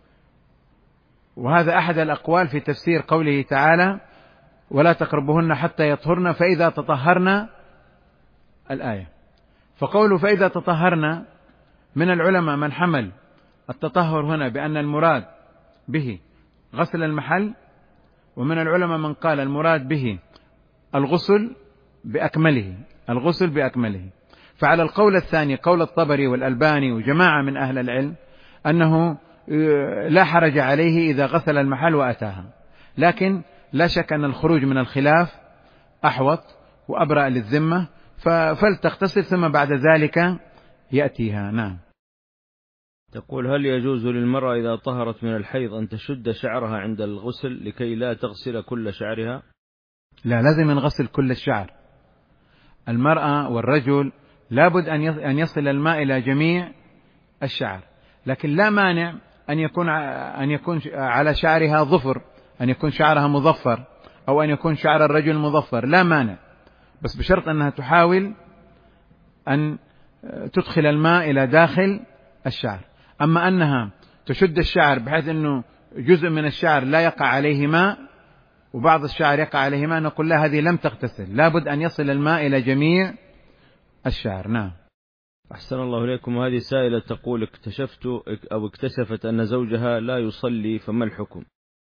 A: وهذا أحد الأقوال في تفسير قوله تعالى ولا تقربوهن حتى يطهرن فإذا تطهرن الآية. فقوله فإذا تطهرن من العلماء من حمل التطهر هنا بأن المراد به غسل المحل، ومن العلماء من قال المراد به الغسل بأكمله. فعلى القول الثاني قول الطبري والألباني وجماعة من أهل العلم أنه لا حرج عليه إذا غسل المحل وأتاها، لكن لا شك أن الخروج من الخلاف أحوط وأبرأ للذمة، فلتغتسل ثم بعد ذلك يأتيها. نعم.
B: تقول هل يجوز للمرأة إذا طهرت من الحيض أن تشد شعرها عند الغسل لكي لا تغسل كل شعرها؟
A: لا، لازم نغسل كل الشعر. المرأة والرجل لابد أن يصل الماء إلى جميع الشعر، لكن لا مانع أن يكون على شعرها ظفر، أن يكون شعرها مظفر، أو أن يكون شعر الرجل مظفر، لا مانع، بس بشرط أنها تحاول أن تدخل الماء إلى داخل الشعر. أما أنها تشد الشعر بحيث أنه جزء من الشعر لا يقع عليه ماء وبعض الشعر يقع عليه ماء، نقول لا، هذه لم تغتسل، لابد أن يصل الماء إلى جميع الشعر. نعم.
B: أحسن الله إليكم. هذه سائلة تقول اكتشفت أن زوجها لا يصلي، فما الحكم؟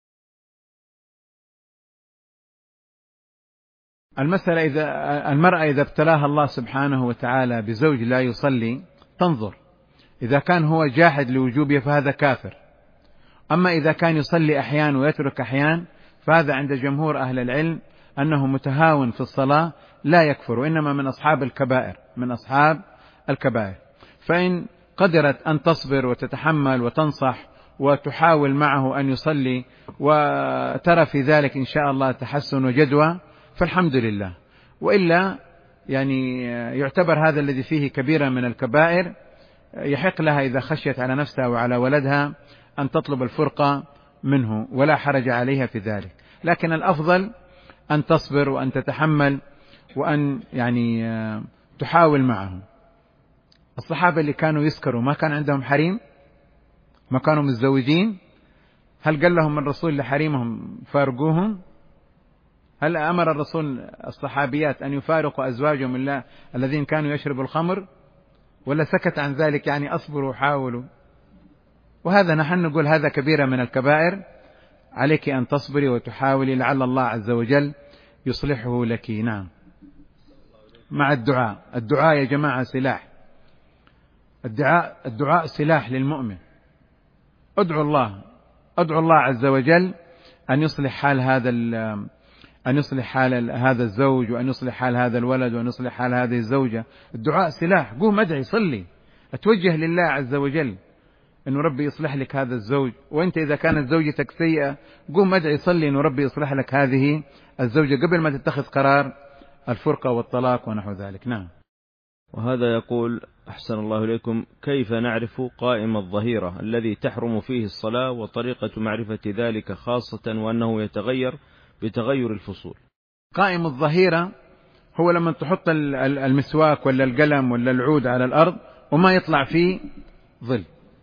A: المسألة المرأة إذا ابتلاها الله سبحانه وتعالى بزوج لا يصلي تنظر، إذا كان هو جاحد لوجوبه فهذا كافر، أما إذا كان يصلي أحيان ويترك أحيان فهذا عند جمهور أهل العلم أنه متهاون في الصلاة لا يكفر، وإنما من أصحاب الكبائر. فإن قدرت أن تصبر وتتحمل وتنصح وتحاول معه أن يصلي وترى في ذلك إن شاء الله تحسن وجدوى فالحمد لله، وإلا يعني يعتبر هذا الذي فيه كبيرة من الكبائر، يحق لها إذا خشيت على نفسها وعلى ولدها أن تطلب الفرقة منه ولا حرج عليها في ذلك، لكن الأفضل أن تصبر وأن تتحمل وأن يعني تحاول معه. الصحابة اللي كانوا يسكروا ما كان عندهم حريم؟ ما كانوا متزوجين؟ هل قال لهم الرسول لحريمهم فارقوهم؟ هل أمر الرسول الصحابيات أن يفارقوا أزواجهم الله الذين كانوا يشربوا الخمر؟ ولا سكت عن ذلك يعني أصبروا وحاولوا؟ وهذا نحن نقول هذا كبيرة من الكبائر، عليك أن تصبري وتحاولي لعل الله عز وجل يصلحه لك. نعم. مع الدعاء يا جماعة سلاح، الدعاء سلاح للمؤمن. ادعو الله عز وجل أن يصلح حال هذا الزوج، وأن يصلح حال هذا الولد، وأن يصلح حال هذه الزوجة. الدعاء سلاح. قوم ادعي، صلي، اتوجه لله عز وجل أنه ربي يصلح لك هذا الزوج، وأنت إذا كانت زوجتك سيئة قوم ادعي صلي أنه ربي يصلح لك هذه الزوجة قبل ما تتخذ قرار الفرقة والطلاق ونحو ذلك. نعم.
B: وهذا يقول أحسن الله إليكم: كيف نعرف قائم الظهيرة الذي تحرم فيه الصلاة وطريقة معرفة ذلك، خاصة وأنه يتغير بتغير الفصول؟
A: قائم الظهيرة هو لما تحط المسواك ولا القلم ولا العود على الأرض وما يطلع فيه ظل،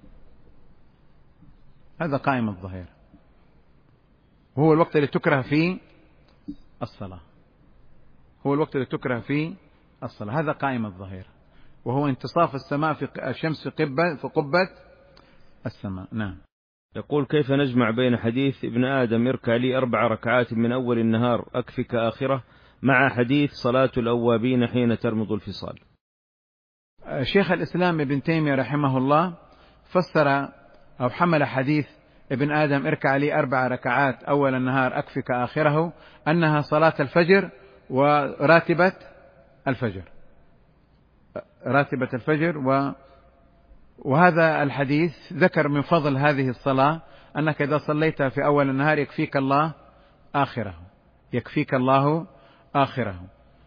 A: هذا قائم الظهيرة، هو الوقت اللي تكره فيه الصلاة، هو الوقت اللي تكره فيه الصلاة، هذا قائم الظهيرة، وهو انتصاف السماء في الشمس في قبة السماء. نعم.
B: يقول: كيف نجمع بين حديث ابن آدم اركع لي 4 ركعات من أول النهار أكفك آخرة مع حديث صلاة الأوابين حين ترمض الفصال؟
A: شيخ الإسلام ابن تيمية رحمه الله فسر أو حمل حديث ابن آدم اركع لي 4 ركعات أول النهار أكفك آخره أنها صلاة الفجر وراتبة الفجر، راتبة الفجر. وهذا الحديث ذكر من فضل هذه الصلاة أنك إذا صليتها في أول النهار يكفيك الله آخره، يكفيك الله آخره،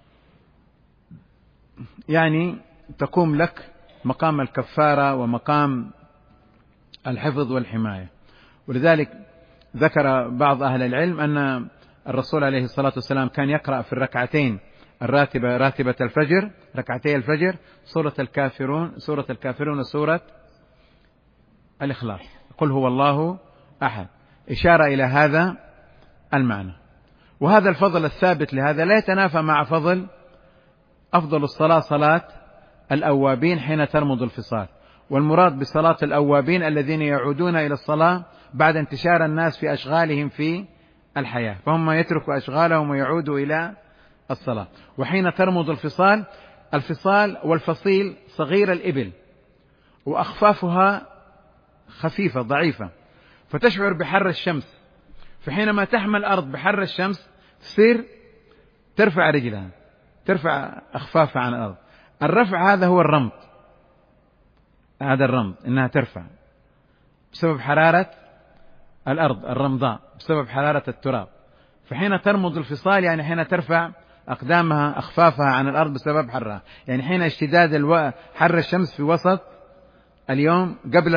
A: يعني تقوم لك مقام الكفارة ومقام الحفظ والحماية. ولذلك ذكر بعض أهل العلم أن الرسول عليه الصلاة والسلام كان يقرأ في الركعتين الراتبة، راتبة الفجر، ركعتي الفجر، سورة الكافرون وسورة الإخلاص، قل هو الله أحد، إشارة إلى هذا المعنى. وهذا الفضل الثابت لهذا لا يتنافى مع فضل أفضل الصلاة صلاة الأوابين حين ترمض الفصال، والمراد بصلاة الأوابين الذين يعودون إلى الصلاة بعد انتشار الناس في أشغالهم في الحياة، فهم يتركوا أشغالهم ويعودوا إلى الصلاة. وحين ترمض الفصال، الفصال والفصيل صغير الإبل وأخفافها خفيفة ضعيفة، فتشعر بحر الشمس، فحينما تحمل الأرض بحر الشمس تصير ترفع رجلها، ترفع أخفافها عن الأرض. الرفع هذا هو الرمض، هذا الرمض إنها ترفع بسبب حرارة الأرض، الرمضاء بسبب حرارة التراب. فحين ترمض الفصال يعني حين ترفع أقدامها أخفافها عن الأرض بسبب حرها، يعني حين اشتداد حر الشمس في وسط اليوم قبل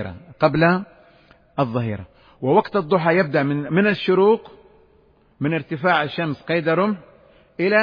A: الظهيرة. ووقت الضحى يبدأ من الشروق، من ارتفاع الشمس قيد رمح إلى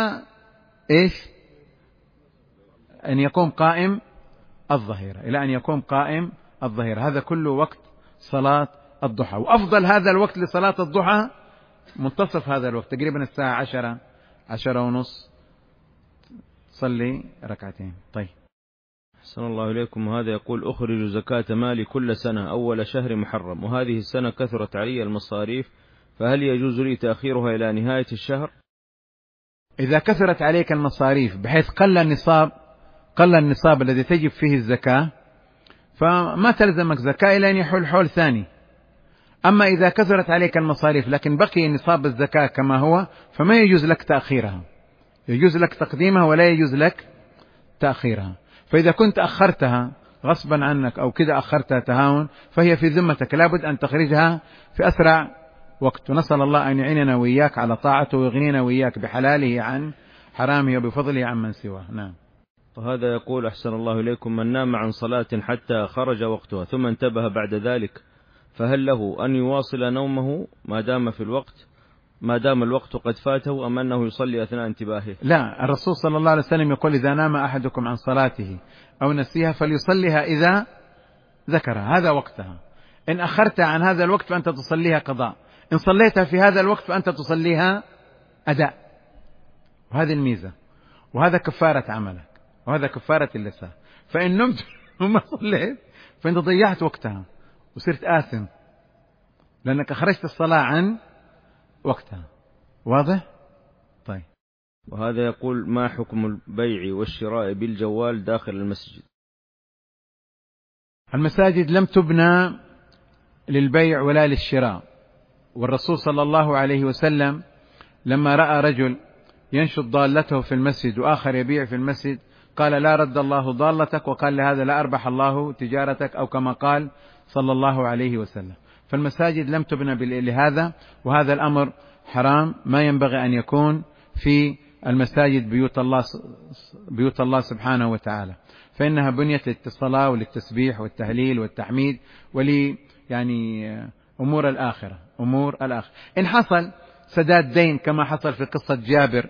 A: أن يقوم قائم الظهيرة، إلى أن يقوم قائم الظهيرة. هذا كله وقت صلاة الضحى. وأفضل هذا الوقت لصلاة الضحى منتصف هذا الوقت، تقريبا الساعة 10:10:30 صلي ركعتين. طيب.
B: أحسن الله إليكم. وهذا يقول: أخرج زكاة مالي كل سنة أول شهر محرم، وهذه السنة كثرت علي المصاريف، فهل يجوز لي تأخيرها إلى نهاية الشهر؟
A: إذا كثرت عليك المصاريف بحيث قل النصاب الذي تجب فيه الزكاة، فما تلزمك زكاة إلى أن يحول حول ثاني. أما إذا كثرت عليك المصاريف لكن بقي نصاب الزكاة كما هو، فما يجوز لك تأخيرها، يجوز لك تقديمها ولا يجوز لك تأخيرها. فإذا كنت أخرتها غصبا عنك أو كذا أخرتها تهاون، فهي في ذمتك، لابد أن تخرجها في أسرع وقت. ونسأل الله أن يعيننا وإياك على طاعته ويغنينا وإياك بحلاله عن حرامه وبفضله عن من سواه. نعم.
B: وهذا يقول: أحسن الله إليكم، من نام عن صلاة حتى خرج وقتها ثم انتبه بعد ذلك، فهل له أن يواصل نومه ما دام الوقت قد فاته، أم أنه يصلي أثناء انتباهه؟
A: لا، الرسول صلى الله عليه وسلم يقول: إذا نام أحدكم عن صلاته أو نسيها فليصليها إذا ذكرها، هذا وقتها. إن أخرت عن هذا الوقت فأنت تصليها قضاء، إن صليتها في هذا الوقت فأنت تصليها أداء. وهذه الميزة، وهذا كفارة عملك، وهذا كفارة اللسان. فإن نمت وما صليت فأنت ضيعت وقتها وصرت آثم، لأنك أخرجت الصلاة عن وقتها. واضح؟ طيب.
B: وهذا يقول: ما حكم البيع والشراء بالجوال داخل المسجد؟
A: المساجد لم تبنى للبيع ولا للشراء، والرسول صلى الله عليه وسلم لما رأى رجل ينشط ضالته في المسجد وآخر يبيع في المسجد قال: لا رد الله ضالتك، وقال لهذا: لا أربح الله تجارتك، أو كما قال صلى الله عليه وسلم. فالمساجد لم تبنى لهذا، وهذا الأمر حرام، ما ينبغي أن يكون في المساجد بيوت الله سبحانه وتعالى، فإنها بنيت للصلاة وللتسبيح والتهليل والتحميد يعني أمور الآخرة. إن حصل سداد دين كما حصل في قصة جابر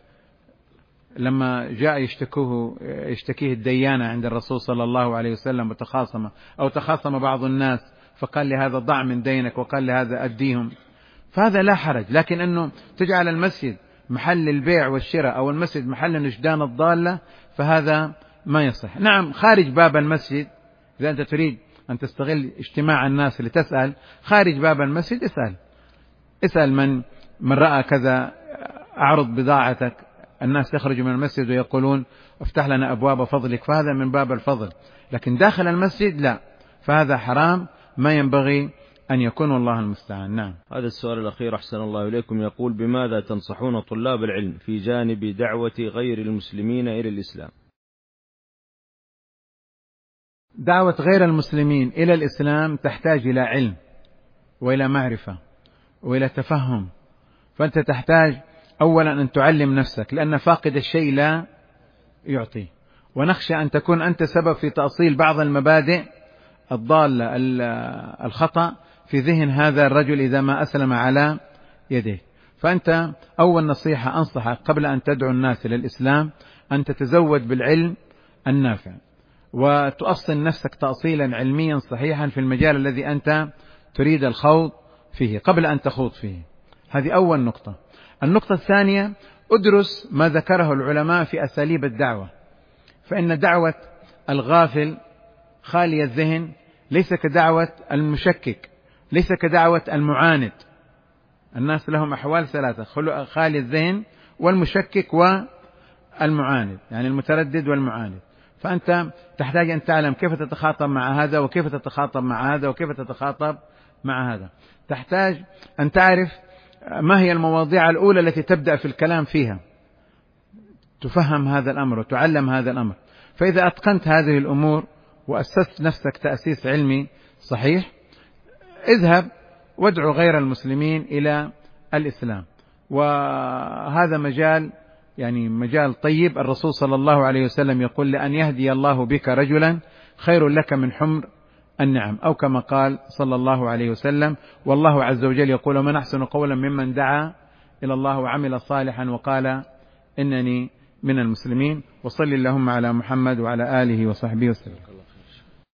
A: لما جاء يشتكيه الديانة عند الرسول صلى الله عليه وسلم تخاصم بعض الناس، فقال لهذا ضع من دينك وقال لهذا أديهم، فهذا لا حرج. لكن أنه تجعل المسجد محل البيع والشراء أو المسجد محل نجدان الضالة فهذا ما يصح. نعم، خارج باب المسجد إذا أنت تريد أن تستغل اجتماع الناس لتسأل، خارج باب المسجد اسأل من رأى كذا، أعرض بضاعتك. الناس يخرجوا من المسجد ويقولون افتح لنا أبواب فضلك، فهذا من باب الفضل. لكن داخل المسجد لا، فهذا حرام، ما ينبغي أن يكون، والله المستعان. نعم.
B: هذا السؤال الأخير أحسن الله إليكم يقول: بماذا تنصحون طلاب العلم في جانب دعوة غير المسلمين إلى الإسلام؟
A: دعوة غير المسلمين إلى الإسلام تحتاج إلى علم وإلى معرفة وإلى تفهم. فأنت تحتاج أولا أن تعلم نفسك، لأن فاقد الشيء لا يعطيه، ونخشى أن تكون أنت سبب في تأصيل بعض المبادئ الضالة الخطأ في ذهن هذا الرجل إذا ما أسلم على يديه. فأنت أول نصيحة أنصحك قبل أن تدعو الناس إلى الإسلام أن تتزود بالعلم النافع، وتؤصل نفسك تأصيلا علميا صحيحا في المجال الذي أنت تريد الخوض فيه قبل أن تخوض فيه. هذه أول نقطة. النقطة الثانية: أدرس ما ذكره العلماء في أساليب الدعوة، فإن دعوة الغافل خالي الذهن ليس كدعوة المشكك، ليس كدعوة المعاند. الناس لهم أحوال ثلاثة: خالي الذهن والمشكك والمعاند، يعني المتردد والمعاند. فأنت تحتاج أن تعلم كيف تتخاطب مع هذا وكيف تتخاطب مع هذا وكيف تتخاطب مع هذا. تحتاج أن تعرف ما هي المواضيع الأولى التي تبدأ في الكلام فيها، تفهم هذا الأمر وتعلم هذا الأمر. فإذا أتقنت هذه الأمور وأسست نفسك تأسيس علمي صحيح، اذهب وادعو غير المسلمين إلى الإسلام. وهذا مجال طيب. الرسول صلى الله عليه وسلم يقول: لأن يهدي الله بك رجلا خير لك من حمر النعم، أو كما قال صلى الله عليه وسلم. والله عز وجل يقول: من أحسن قولا ممن دعا إلى الله وعمل صالحا وقال إنني من المسلمين. وصل اللهم على محمد وعلى آله وصحبه وسلم.